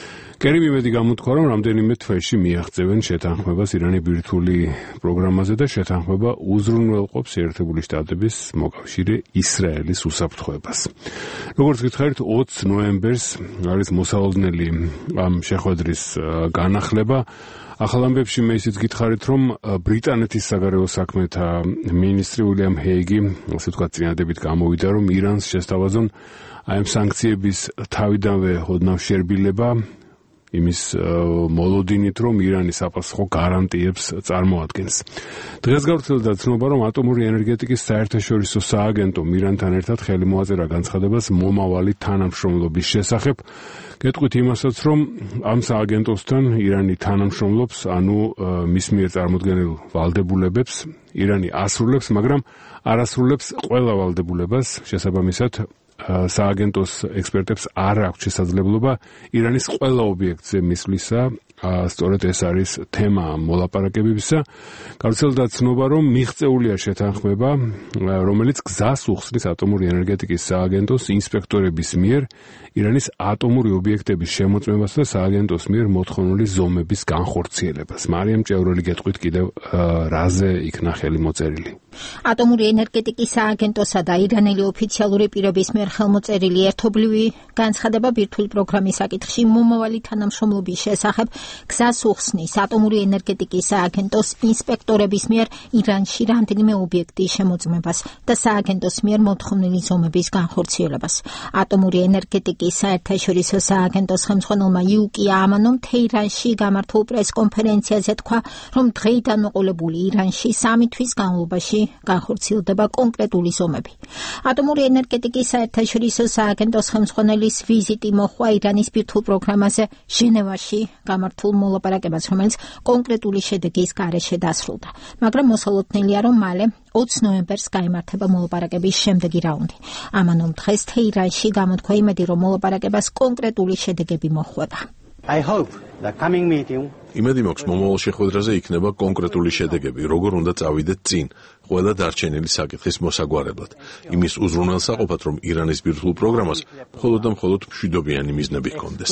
კერიმ იმედი გამოთქვა, რომ რამდენიმე თვეში მიაღწევენ შეთანხმებას ირანის ბირთვული პროგრამაზე და შეთანხმება უზრუნველყოფს შეერთებული შტატების მოკავშირე ისრაელის უსაფრთხოებას. როგორც გითხარით, 20 ნოემბერს არის მოსალოდნელი ამ შეხვედრის განახლება. ახალ ამბებში მე ისიც გითხარით, რომ ბრიტანეთის საგარეო საქმეთა მინისტრი უილიამ ჰეიგი, ასე ვთქვათ, წინადებით გამოვიდა, რომ ირანს შესთავაზონ აი ამ სანქციების თავიდანვე ოდნავ შერბილება იმის მოლოდინით, რომ ირანი საპასუხო გარანტიებს წარმოადგენს. დღეს გავრცელდა ცნობა, რომ ატომური ენერგეტიკის საერთაშორისო სააგენტომ ირანთან ერთად ხელი მოაწერა განცხადებას მომავალი თანამშრომლობის შესახებ. გეტყვით იმასაც, რომ ამ სააგენტოსთან ირანი თანამშრომლობს, ანუ მის მიერ წარმოდგენილ ვალდებულებებს ირანი ასრულებს, მაგრამ არ ასრულებს ყველა ვალდებულებას. შესაბამისად, სააგენტოს ექსპერტებს არ აქვს შესაძლებლობა ირანის ყველა ობიექტზე მისვლისა. სწორედ ეს არის თემა მოლაპარაკებებისა. გავრცელდა ცნობა, რომ მიღწეულია შეთანხმება, რომელიც გზას უხსნის ატომური ენერგეტიკის სააგენტოს ინსპექტორების მიერ ირანის ატომური ობიექტების შემოწმებას და სააგენტოს მიერ მოთხოვნილი ზომების განხორციელებას. მარიამ ჭევრელი გეტყვით კიდევ რაზე იქნა ხელი მოწერილი. ატომური ენერგეტიკის სააგენტოსა და ირანელი ოფიციალური პირების მიერ ხელმოწერილი ერთობლივი განცხადება ბირთვული პროგრამის საკითხში მომავალი თანამშრომლობის შესახებ გზას უხსნის ატომური ენერგეტიკის სააგენტოს ინსპექტორების მიერ ირანში რამდენიმე ობიექტის შემოწმებას და სააგენტოს მიერ მოთხოვნილი ზომების განხორციელებას. ატომური ენერგეტიკის საერთაშორისო სააგენტოს ხელმძღვანელმა იუკი ამანომ თეირანში გამართულ პრესკონფერენციაზე თქვა, რომ დღეიდან მოყოლებული ირანში 3 თვის განმავლობაში განხორციელდება კონკრეტული ზომები. ატომური ენერგეტიკის საერთაშორისო სააგენტოს ხელმძღვანელის ვიზიტი მოჰყვა ირანის ბირთვულ პროგრამაზე ჟენევაში გამართულ მოლაპარაკებას, რომელიც კონკრეტული შედეგის გარეშე დასრულდა. მაგრამ მოსალოდნელია, რომ მალე 20 ნოემბერს გაიმართება მოლაპარაკების შემდეგი რაუნდი. ამანომ დღეს თეირანში გამოთქვა იმედი, რომ მოლაპარაკებას კონკრეტული შედეგები მოჰყვება. I hope the coming meeting იმედი მაქვს, მომავალ შეხვედრაზე იქნება კონკრეტული შედეგები, როგორ უნდა წავიდეთ წინ ყველა დარჩენილი საკითხის მოსაგვარებლად. იმის უზრუნველსაყოფად, რომ ირანის ბირთვულ პროგრამას მხოლოდ და მხოლოდ მშვიდობიანი მიზნები ჰქონდეს.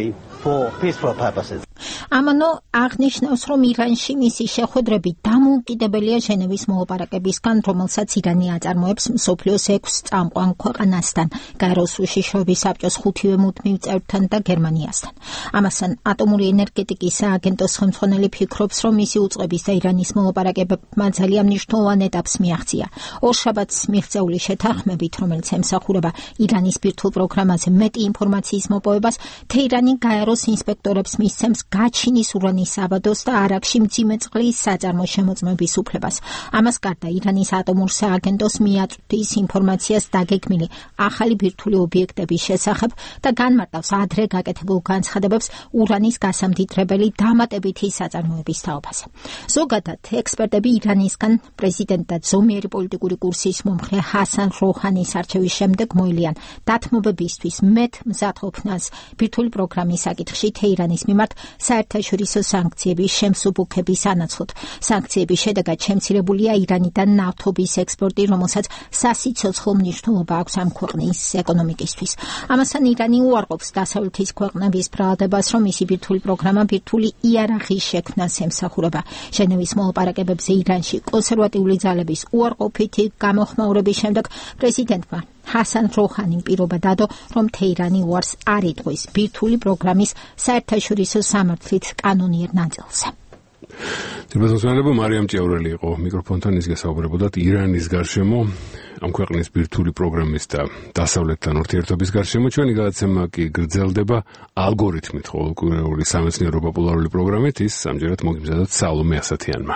ამანო აღნიშნავს, რომ ირანში მისი შეხვედრები დამოუკიდებელია ჟენევის მოლაპარაკებისგან, რომელსაც ირანი აწარმოებს მსოფლიოს 6 წამყვან ქვეყანასთან, გაეროს უშიშროების საბჭოს 5-ვე მუდმივ წევრთან და გერმანიასთან. ამასთან ატომური ენერგეტიკის სააგენტოს ხელმძღვანელი ფიქრობს, რომ მისი უწყების და ირანის მოლაპარაკებებმა ძალიან მნიშვნელოვან ეტაპს მიაღწია. ორშაბათს მიღწეული შეთანხმებით, რომელიც ემსახურება ირანის ბირთვულ პროგრამაზე მეტი ინფორმაციის მოპოვებას, თეირანი გაეროს ინსპექტორებს მისცემს გაჩინის ურანის საბადოს და არაქში მძიმე წყლის საწარმო შემოწმების უფლებას. ამას გარდა ირანის ატომურ სააგენტოს მიაწვდის ინფორმაციას დაგეგმილი ახალი ბირთვული ობიექტების შესახებ და განმარტავს ადრე გაკეთებულ განცხადებებს ურანის გასამდიდრებელი დამატებითი საწარმოების თაობაზე. ზოგადად, ექსპერტები ირანისგან პრეზიდენტ და ზომიერი პოლიტიკური კურსის მომხრე ჰასან როჰანის არჩევის შემდეგ მოილიან დათმობებისთვის მეტ მზადყოფნას ბირთვული პროგრამის საკითხში თეირანის მიმართ საერთაშორისო სანქციების შემსუბუქების ანაცვლოდ. სანქციების შედეგად შემცირებულია ირანიდან ნავთობის ექსპორტი, რომელსაც სასიცოცხლო მნიშვნელობა აქვს ამ ქვეყნის ეკონომიკისთვის. ამასთან ირანი უარყოფს დასავლეთის ქვეყნების ბრალდებას, რომ მისი ბირთვული პროგრამა ბირთვული იარაღის შექმნას ემსახურება. ჟენევის მოლაპარაკებებზე ირანში კონსერვატიული ძალების უარყოფითი გამოხმაურების შემდეგ პრეზიდენტმა ჰასან როჰანიმ პირობა დადო, რომ თეირანი უარს არ იტყვის ბირთვული პროგრამის საერთაშორისო სამართლით კანონიერ ნაწილზე. თებათოსანებო მარიამ ჭევრელი იყო მიკროფონთან, ის გესაუბრებოდათ ირანის გარშემო ამ ქვეყნის ბირთვული პროგრამის და დასავლეთთან ურთიერთობის გარშემო. ჩვენი გადაცემა კი გრძელდება ალგორითმით ყოველკვირეული სამეცნიერო პოპულარული პროგრამით, ის ამჯერად მოგიმზადოთ სალომე ასათიანმა.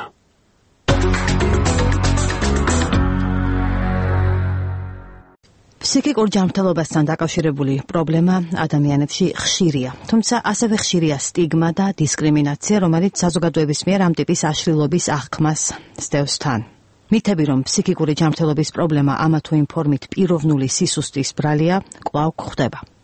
ფსიქიკურ ჯანმრთელობასთან დაკავშირებული პრობლემა ადამიანებში ხშირია, თუმცა ასევე ხშირია სტიგმა და დისკრიმინაცია, რომელიც საზოგადოების მიერ ამ ტიპის აშლილობის აღქმას სდევს თან. მითები, რომ ფსიქიკური ჯანმრთელობის პრობლემა ამა თუ იმ ფორმით პიროვნული სისუსტის ბრალია, კვლავ გვხვდება.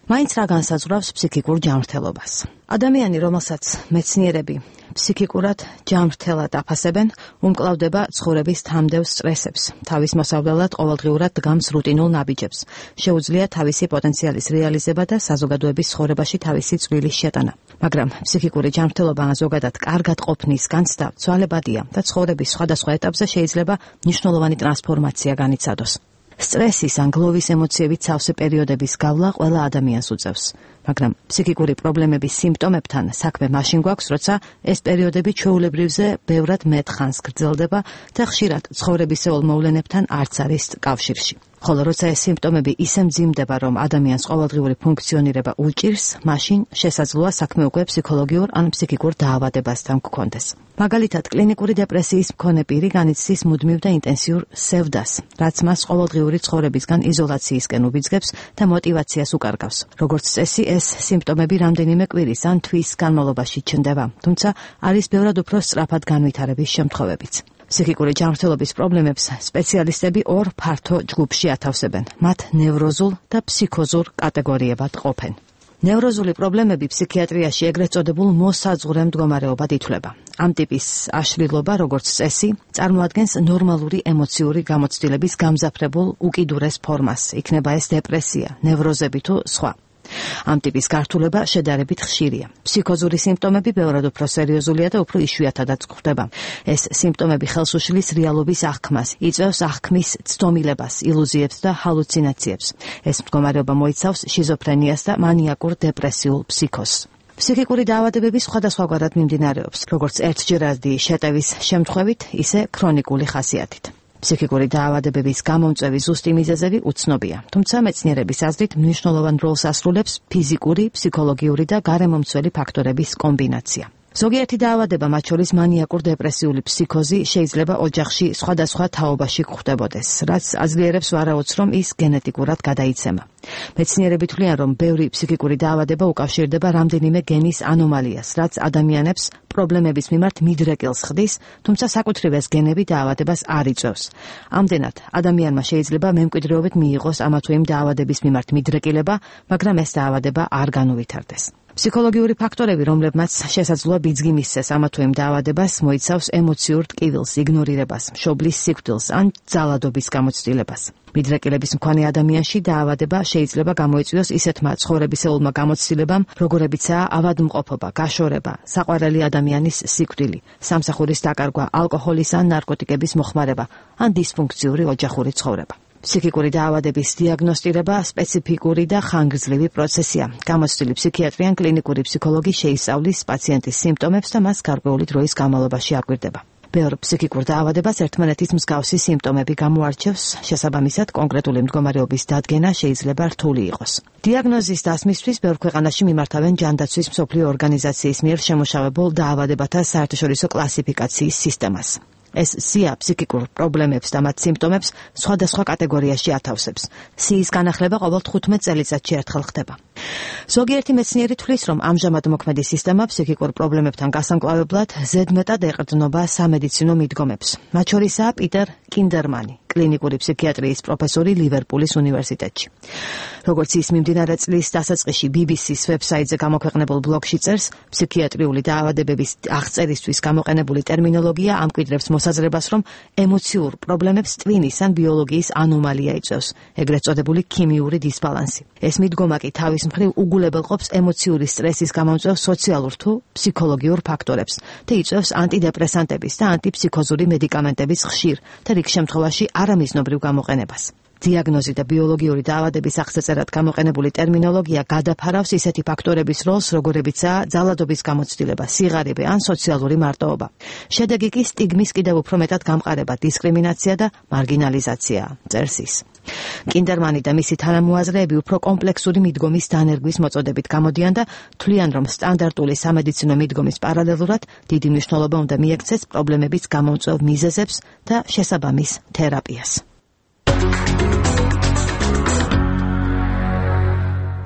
მაინც რა განსაზღვრავს ფსიქიკურ ჯანმრთელობას? ადამიანი, რომელსაც მეცნიერები ფსიქიკურად ჯანმრთელად აფასებენ, უმკლავდება ცხოვრების თამდევ სტრესებს, თავის მოსავლელად ყოველდღიურად დგამს რუტინულ ნაბიჯებს, შეუძლია თავისი პოტენციალის რეალიზება და საზოგადოების ცხოვრებაში თავისი წვლილის შეტანა. მაგრამ ფსიქიკური ჯანმრთელობა ზოგადად კარგად ყოფნის განცდა ცვალებადია და ცხოვრების სხვადასხვა ეტაპზე შეიძლება მნიშვნელოვანი ტრანსფორმაცია განიცადოს. სტრესის ან გლოვის ემოციებით სავსე პერიოდების გავლა ყველა ადამიანს უწევს, მაგრამ ფსიქიკური პრობლემების სიმპტომებთან საქმე მაშინ გვაქვს, როცა ეს პერიოდები ჩვეულებრივზე ბევრად მეტ ხანს გრძელდება და ხშირად ცხოვრებისეულ მოვლენებთან არც არის კავშირში. ხოლო როცა ეს სიმპტომები ისე მძიმდება, რომ ადამიანს ყოველდღიური ფუნქციონირება უჭირს, მაშინ შესაძლოა საქმე უკვე ფსიქოლოგიურ ან ფსიქიკურ დაავადებასთან გქონდეს. მაგალითად, კლინიკური დეპრესიის მქონე პირი განიცდის მუდმივ და ინტენსიურ სევდას, რაც მას ყოველდღიური ცხოვრებისგან იზოლაციისკენ უბიძგებს და мотивაციას უკარგავს. როგორც წესი, ეს სიმპტომები რამდენიმე კვირის ან თვის განმავლობაში ჩნდება, თუმცა არის ბევრად უფრო სწრაფად განვითარების შემთხვევებიც. ფსიქიკური ჯანმრთელობის პრობლემებს სპეციალისტები ორ ფართო ჯგუფში ათავსებენ. მათ ნევროზულ და ფსიქოზურ კატეგორიებად ყოფენ. ნევროზული პრობლემები ფსიქიატრიაში ეგრეთ წოდებულ მოსაძღვრე მდგომარეობად ითვლება. ამ ტიპის აშლილობა, როგორც წესი, წარმოადგენს ნორმალური ემოციური გამოცდილების გამძაფრებულ უკიდურეს ფორმას. იქნება ეს დეპრესია, ნევროზები თუ სხვა. ამ ტიპის გართულება შედარებით ხშირია. ფსიქოზური სიმპტომები ბევრად უფრო სერიოზულია და უფრო იშვიათადაც გვხვდება. ეს სიმპტომები ხელს უშლის რეალობის აღქმას, იწვევს აღქმის ცდომილებას, ილუზიებს და ჰალუცინაციებს. ეს მდგომარეობა მოიცავს შიზოფრენიას და მანიაკურ დეპრესიულ ფსიქოზს. ფსიქიკური დაავადებები სხვადასხვაგვარად მიმდინარეობს, როგორც ერთჯერადი შეტევის შემთხვევით, ისე ქრონიკული ხასიათით. ფსიქიკური დაავადებების გამომწვევი ზუსტი მიზეზები უცნობია, თუმცა მეცნიერების აზრით მნიშვნელოვან როლს ასრულებს ფიზიკური, ფსიქოლოგიური და გარემომცველი ფაქტორების კომბინაცია. ზოგიერთი დაავადება, მათ შორის მანიაკურ დეპრესიული ფსიქოზი, შეიძლება ოჯახში სხვადასხვა თაობაში გვხვდებოდეს, რაც აძლიერებს ვარაუდს, რომ ის გენეტიკურად გადაიცემა. მეცნიერები თვლიან, რომ ბევრი ფსიქიკური დაავადება უკავშირდება რამდენიმე გენის ანომალიას, რაც ადამიანებს პრობლემების მიმართ მიდრეკილს ხდის, თუმცა საკუთრივ ეს გენები დაავადებას არ იწვევს. ამდენად, ადამიანმა შეიძლება მემკვიდრეობით მიიღოს ამა თუ იმ დაავადების მიმართ მიდრეკილება, მაგრამ ეს დაავადება არ განუვითარდეს. ფსიქოლოგიური ფაქტორები, რომლებმაც შესაძლოა ბიძგი მისცეს ამა თუ იმ დაავადებას, მოიცავს ემოციურ ტკივილს, იგნორირებას, მშობლის სიკვდილს ან ძალადობის გამოცდილებას. მიდრეკილების მქონე ადამიანში დაავადება შეიძლება გამოიწვიოს ისეთმა ცხოვრებისეულმა გამოცდილებამ, როგორებიცაა ავადმყოფობა, გაშორება, საყვარელი ადამიანის სიკვდილი, სამსახურის დაკარგვა, ალკოჰოლის ან ნარკოტიკების მოხმარება, ან დისფუნქციური ოჯახური ცხოვრება. ფსიქიკური დაავადების დიაგნოსტირება სპეციფიკური და ხანგრძლივი პროცესია. გამოცდილი ფსიქიატრი ან კლინიკური ფსიქოლოგი შეისწავლის პაციენტის სიმპტომებს და მას გარკვეული დროის განმავლობაში აკვირდება. ბევრ ფსიქიკურ დაავადებას ერთმანეთის მსგავსი სიმპტომები გამოარჩევს, შესაბამისად კონკრეტული მდგომარეობის დადგენა შეიძლება რთული იყოს. დიაგნოზის დასმისთვის ბევრ ქვეყანაში მიმართავენ ჯანდაცვის მსოფლიო ორგანიზაციის მიერ შემუშავებულ დაავადებათა საერთაშორისო კლასიფიკაციის სისტემას. ეს სია ფსიქიკურ პრობლემებს და მათ სიმპტომებს სხვადასხვა კატეგორიაში ათავსებს. სიის განახლება ყოველ 15 წელიწადში ერთხელ ხდება. ზოგიერთი მეცნიერი თვლის, რომ ამჟამად მოქმედი სისტემა ფსიქიკურ პრობლემებთან გასამკლავებლად ზედმეტად ეყრდნობა სამედიცინო მიდგომებს. მათ შორისაა პიტერ კინდერმანი, კლინიკური ფსიქიატრიის პროფესორი ლივერპულის უნივერსიტეტში. როგორც ის მიმდინარე წლის დასაწყისში BBC-ს ვებსაიტზე გამოქვეყნებულ ბლოგში წერს, ფსიქიატრიული დაავადებების აღწერისთვის გამოყენებული ტერმინოლოგია ამკვიდრებს მოსაზრებას, რომ ემოციურ პრობლემებს ტვინის ან ბიოლოგიის ანომალია იწვევს, ეგრეთ წოდებული ქიმიური დისბალანსი. ეს მიდგომა კი თავის მხრივ უგულებელყოფს ემოციური სტრესის გამომწვევ სოციალურ თუ ფსიქოლოგიურ ფაქტორებს და იწვევს ანტიდეპრესანტების და ანტიფსიქოზური მედიკამენტების ხშირ და რიგ შემთხვევაში არამიზნობრივ გამოყენებას. დიაგნოზი და ბიოლოგიური დაავადების აღწერად გამოყენებული ტერმინოლოგია გადაფარავს ისეთი ფაქტორების როლს, როგორებიცაა ძალადობის გამოცდილება, სიღარიბე ან სოციალური მარტოობა. შედეგი კი სტიგმის კიდევ უფრო მეტად გამყარება, დისკრიმინაცია და მარგინალიზაცია, წერს ის. კინდერმანი და მისი თანამოაზრეები უფრო კომპლექსური მიდგომის დანერგვის მოწოდებით გამოდიან და თვლიან, რომ სტანდარტული სამედიცინო მიდგომის პარალელურად დიდი მნიშვნელობა უნდა მიექცეს პრობლემების გამომწვევ მიზეზებს და შესაბამის თერაპიას.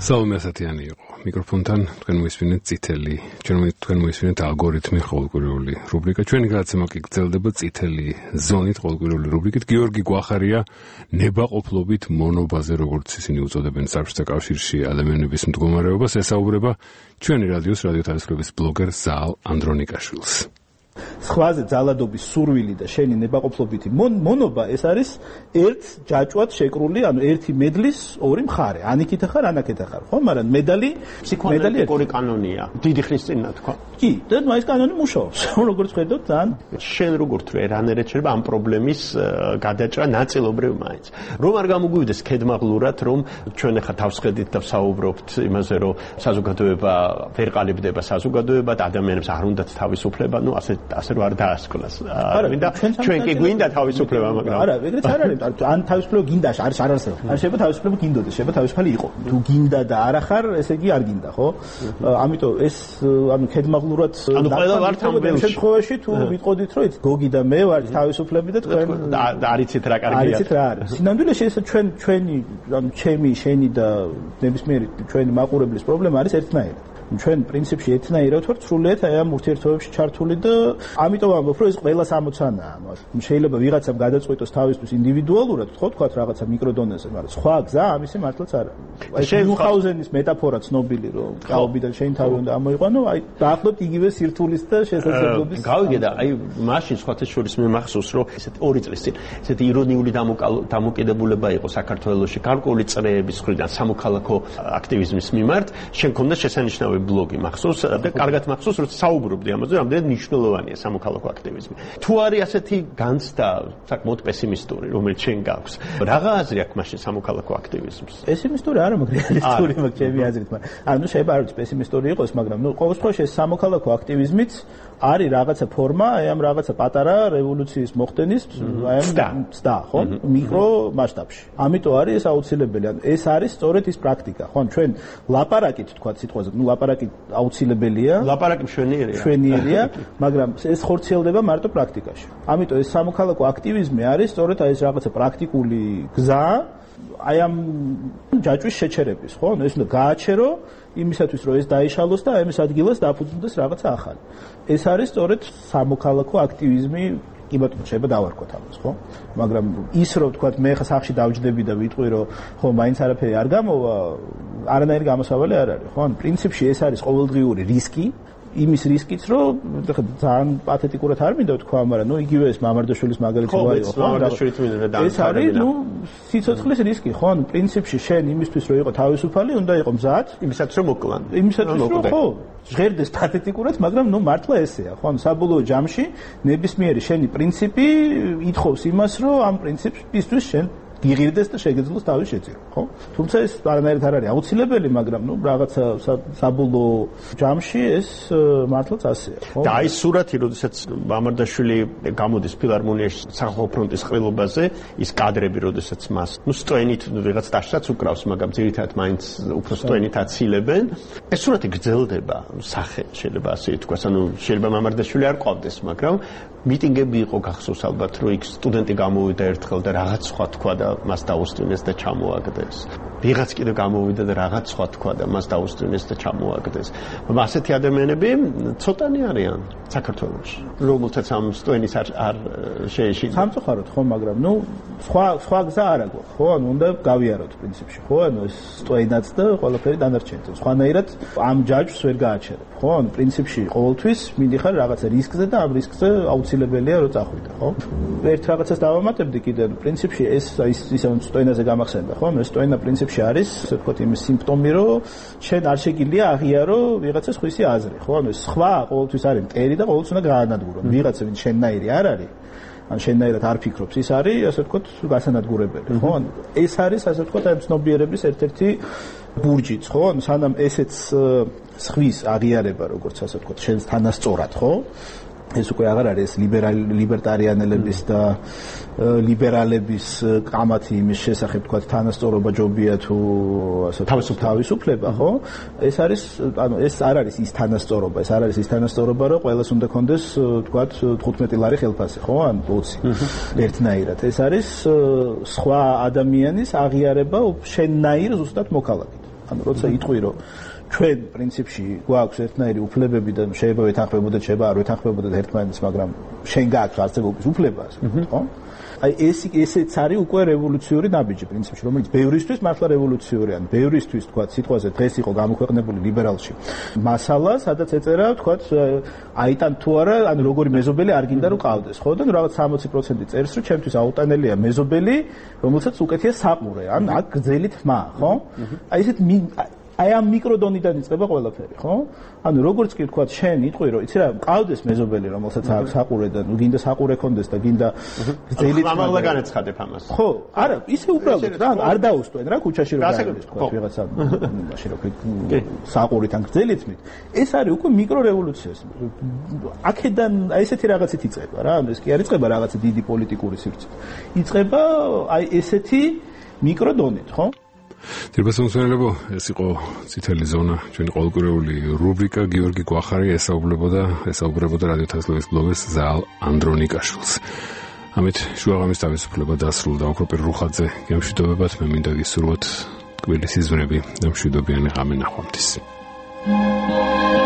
Salome Asatიანი იყო მიკროფონთან თქვენ მოისმინეთ წითელი თქვენ მოისმინეთ ალგორითმი ყოველკვირეული რუბრიკა ჩვენი გადაცემა კი გრძელდება წითელი ზონით ყოველკვირეული რუბრიკით გიორგი გვახარია ნებაყოფლობით მონობაზე როგორც ისინი უწოდებენ საბჭოთა კავშირში ადამიანების მდგომარეობას ესაუბრება ჩვენი რადიოს რადიო თავისუფლების ბლოგერ ზაალ ანდრონიკაშვილს სხვაზე ძალადობის სურვილი და შენი ნებაყოფლობითი მონობა ეს არის ერთ ჯაჭვად შეკრული, ანუ ერთი მედლის ორი მხარე. ანიქით ახარ, ანაკეთ ახარ, ხო? მაგრამ მედალი ფსიქოანალიტიკური კანონია. დიდი ხნის წინ თქვა. კი, და ეს კანონი მუშაობს. როგორც ხედავთ, ძალიან შენ როგორ თვლე, რანაირად შეიძლება ამ პრობლემის გადაჭრა ნაწილობრივ მაინც. რომ არ გამოგვივიდეს ქედმაღლურად, რომ ჩვენ ახლა თავს ხედით და ვსაუბრობთ იმაზე, რომ საზოგადოება ვერ ყალიბდება საზოგადოებად, ადამიანებს არ უნდათ თავისუფლება, ნუ ასე რომ არ დაასკვნას. ჩვენ კი გვინდა თავისუფლება, მაგრამ არა, ეგრეც არ არის. ან თავისუფლება გინდა, არ არსებობს. არ შეიძლება თავისუფლება გინდოდეს, შეიძლება თავისუფალი იყო. თუ გინდა და არ ახარ, ესე იგი არ გინდა, ხო? ამიტომ ეს ანუ ქედმაღლურად ყველა ვართ ამ შემთხვევაში თუ ვიტყოდით, რომ გოგი და მე ვარ თავისუფლები და თქვენ არიცით რა კარგია. არიცით რა არის. სინამდვილეში ეს ჩვენი ანუ ჩემი, შენი და ნებისმიერი ჩვენი მაყურებლის პრობლემა არის ერთნაირი. ჩვენ პრინციპში ერთნაირად ვართ სრულიად აი ამ ურთიერთობებში ჩართული და ამიტომ ამბობ რომ ეს ყველა 60-ანაა. შეიძლება ვიღაცამ გადაწყვიტოს თავისთვის ინდივიდუალურად, ხო თქვათ რაღაცა მიკროდონეზე, მაგრამ სხვა გზა ამისი მართლაც არ არის. აი მუხაუზენის მეტაფორა ცნობილი რომ გაობიდან შენ თავი უნდა ამოიყვანო, აი დაახლოებით იგივე სირთულის და შესაძლებლობის. გავიგე და აი მაშინ სხვათა შორის მე მახსოვს რომ ესეთ 2 წლის წინ ესეთი ირონიული დამოკიდებულება იყო საქართველოში გარკვეული წრეების მხრიდან სამოქალაქო აქტივიზმის მიმართ, შენ ქონდა შესანიშნავი ბლოგი მახსოვს და კარგად მახსოვს რომ საუბრობდი ამაზე, რამდენად მნიშვნელოვანია სამოქალაქო აქტივიზმი. თუ არის ასეთი განცდა საკმაოდ პესიმისტური, რომელიც შენ გაქვს, რაღა აზრი აქვს მაშინ სამოქალაქო აქტივიზმს? პესიმისტური არა, მაგრამ რეალისტური მაქვს ჩემი აზრით, მაგრამ ანუ შეიძლება არ ვიცი პესიმისტური იყოს, მაგრამ ნუ ყოველ შემთხვევაში ეს სამოქალაქო აქტივიზმიც არის რაღაცა ფორმა, აი ამ რაღაცა პატარა რევოლუციის მოხდენის, აი ამ ცდა, ხო? მიკრო მასშტაბში. ამიტომ არის ეს აუცილებელი. ანუ ეს არის სწორედ ის პრაქტიკა, ხო? ჩვენ ლაპარაკით თქვა სიტყვაზე, ნუ ლაპარაკი აუცილებელია. ლაპარაკი მშვენიერია, მაგრამ ეს ხორციელდება მარტო პრაქტიკაში. ამიტომ ეს სამოქალაქო აქტივიზმი არის სწორედ აი ეს რაღაცა პრაქტიკული გზა აი ამ ჯაჭვის შეჩერების, ხო? ეს უნდა გააჩერო იმისათვის რომ ეს დაიშალოს და აი ამის ადგილას დააფუძნდეს რაღაცა ახალი. ეს არის სწორედ სამოქალაქო აქტივიზმი. კი ბატონო, შეიძლება დავარქვათ ამას, ხო? მაგრამ ის რომ თქვათ მე ხა სახში დავჯდები და ვიტყვი რომ ხო, მაინც არაფერი არ გამოვა, არანაირი გამოსავალი არ არის, ხო? ანუ პრინციპში ეს არის ყოველდღიური რისკი. იმის რისკიც რომ ძალიან პათეტიკურად არ მინდა თქვა, მაგრამ ნუ იგივე ეს მამარდაშვილის მაგალითი ვარიო, ხო? ეს არის ნუ სიცოცხლის რისკი, ხო? ანუ პრინციპში შენ იმისთვის რომ იყო თავისუფალი, უნდა იყო მზად იმისათვის რომ მოკლან. იმისათვის რომ ხო, ჟღერდეს პათეტიკურად, მაგრამ ნუ მართლა ესეა, ხო? ანუ საბოლოო ჯამში ნებისმიერი შენი პრინციპი ითხოვს იმას, რომ ამ პრინციპისთვის შენ გიღირდეს და შეგეძლოს თავის შეწირო, ხო? თუმცა ეს არანაირად არ არის აუცილებელი, მაგრამ ნუ რაღაცა საბოლოო ჯამში ეს მართლაც ასეა, ხო? და აი სურათი, როდესაც მამარდაშვილი გამოდის ფილარმონიაში სახალხო ფრონტის ყრილობაზე, ის კადრები, როდესაც მას ნუ სტოენით ვიღაც დაშრაც უკრავს, მაგრამ ძირითადად მაინც უფრო სტოენით აცილებენ. ეს სურათი გრძელდება, სახე შეიძლება ასე ითქვას, ანუ შეიძლება მამარდაშვილი არ ყვავდეს, მაგრამ მიტინგები იყო გახსოვს ალბათ, რომ იქ სტუდენტი გამოვიდა ერთხელ და რაღაც სხვა თქვა და მას დაუსწრინეს და ჩამოაგდეს. ვიღაც კიდე გამოვიდა და რაღაც სხვა თქვა და მას დაუსწრინეს და ჩამოაგდეს. ასეთი ადამიანები ცოტანი არიან საქართველოში, რომელთაც ამ სტოენის არ შეეშინდა. სამწუხაროდ ხო, მაგრამ ნუ სხვა გზა არ აქვს, ხო? ანუ უნდა გავიაროთ პრინციპში, ხო? ანუ ეს სტოენაც და ყველაფერი დანარჩენიც. სხვანაირად ამ ჯაჭვს ვერ გააჩერებ, ხო? ანუ პრინციპში ყოველთვის მინდიხარ რაღაცა რისკზე და ამ რისკზე აუცილებელია რომ წახვიდე, ხო? ერთ რაღაცას დავამატებდი კიდე, პრინციპში ეს ისე სტოენაზე გამახსენდა, ხო? ეს სტოენა პრინციპში არის, ასე ვთქვათ, იმის სიმპტომი, რომ შენ არ შეგიძლია აღიარო ვიღაცას ხვისი აზრი, ხო? ანუ სხვა ყოველთვის არის მტერი და ყოველთვის უნდა გაანადგურო. ვიღაცა ვინ შენნაირი არ არის, ან შენნაირად არ ფიქრობს, ის არის, ასე ვთქვათ, გასანადგურებელი, ხო? ანუ ეს არის, ასე ვთქვათ, აი ცნობიერების ერთ-ერთი ბურჯიც, ხო? ანუ სანამ ესეც სხვის აღიარება, როგორც ასე ვთქვათ, შენს თანასწორად, ხო? ეს უკვე აღარ არის ლიბერტარიანელების და ლიბერალების კამათი იმის შესახებ, თქვათ, თანასწორობა ჯობია თუ ასე თავისუფლება, ხო? ეს არის, ანუ ეს არ არის ის თანასწორობა, ეს არ არის ის თანასწორობა, რომ ყველას უნდა კონდეს, თქვათ, 15 ლარი ხელფასი, ხო? ან 20. ერთნაირად. ეს არის სხვა ადამიანის აღიარება შენნაირ ზუსტად მოქალაქედ. ანუ როცა იტყვი რომ ჩვენ პრინციპში გვაქვს ერთნაირი უფლებები და შეიძლება ვეთანხმებოდეთ, შეიძლება არ ვეთანხმებოდეთ ერთმანეთს, მაგრამ შენ გააქვს არსებობის უფლება, ხო? აი ესეც არის უკვე რევოლუციური ნაბიჯი პრინციპში, რომელიც ბევრისთვის მართლა რევოლუციური, ან ბევრისთვის თქვა სიტყვაზე დღეს იყო გამოქვეყნებული ლიბერალში. მასალა, სადაც ეწერა, თქვა, აიტან თუ არა, ან როგორი მეზობელი არ გინდა რომ ყავდეს, ხო? და რაღაც 60% წერს, რომ ჩემთვის აუტანელია მეზობელი, რომელსაც უკეთია საყურე, ან აქ გრძელი თმა, ხო? აი ესეთ აი ამ მიკროდონიდან იწყება ყველაფერი, ხო? ანუ როგორც კი თქვა, შენ იტყვი, რომ იცი რა, ყავდეს მეზობელი, რომელსაც აქვს საყურე და ნუ გინდა საყურე ქონდეს და გინდა გრძელი თმა. ამალა განაცხადებ ამას. ხო, არა, ისე უბრალოდ რა, არ დაუსტვენ რა ქუჩაში რომ გაიგეს თქვა ვიღაცა მაშინ რო საყურით ან გრძელი თმით. ეს არის უკვე მიკრორევოლუცია. აქედან აი ესეთი რაღაცით იწყება რა, ანუ ეს კი არ იწყება რაღაცა დიდი პოლიტიკური სივრცე. იწყება აი ესეთი მიკროდონით, ხო? დიახ, ეს იყო წითელი ზონა, ჩვენი ყოველკვირეული რუბრიკა. გიორგი გვახარი ესაუბრებოდა რადიო თასლების ბლოგერს ზაალ ანდრონიკაშვილს. ამით შუაღამის თავისუფლება დასრულდა. ოქროპირ რუხაძე გემშვიდობებათ, მე მინდა გისურვოთ თბილისის ზმნები და მშვიდობიანი ღამე ნახვამდის.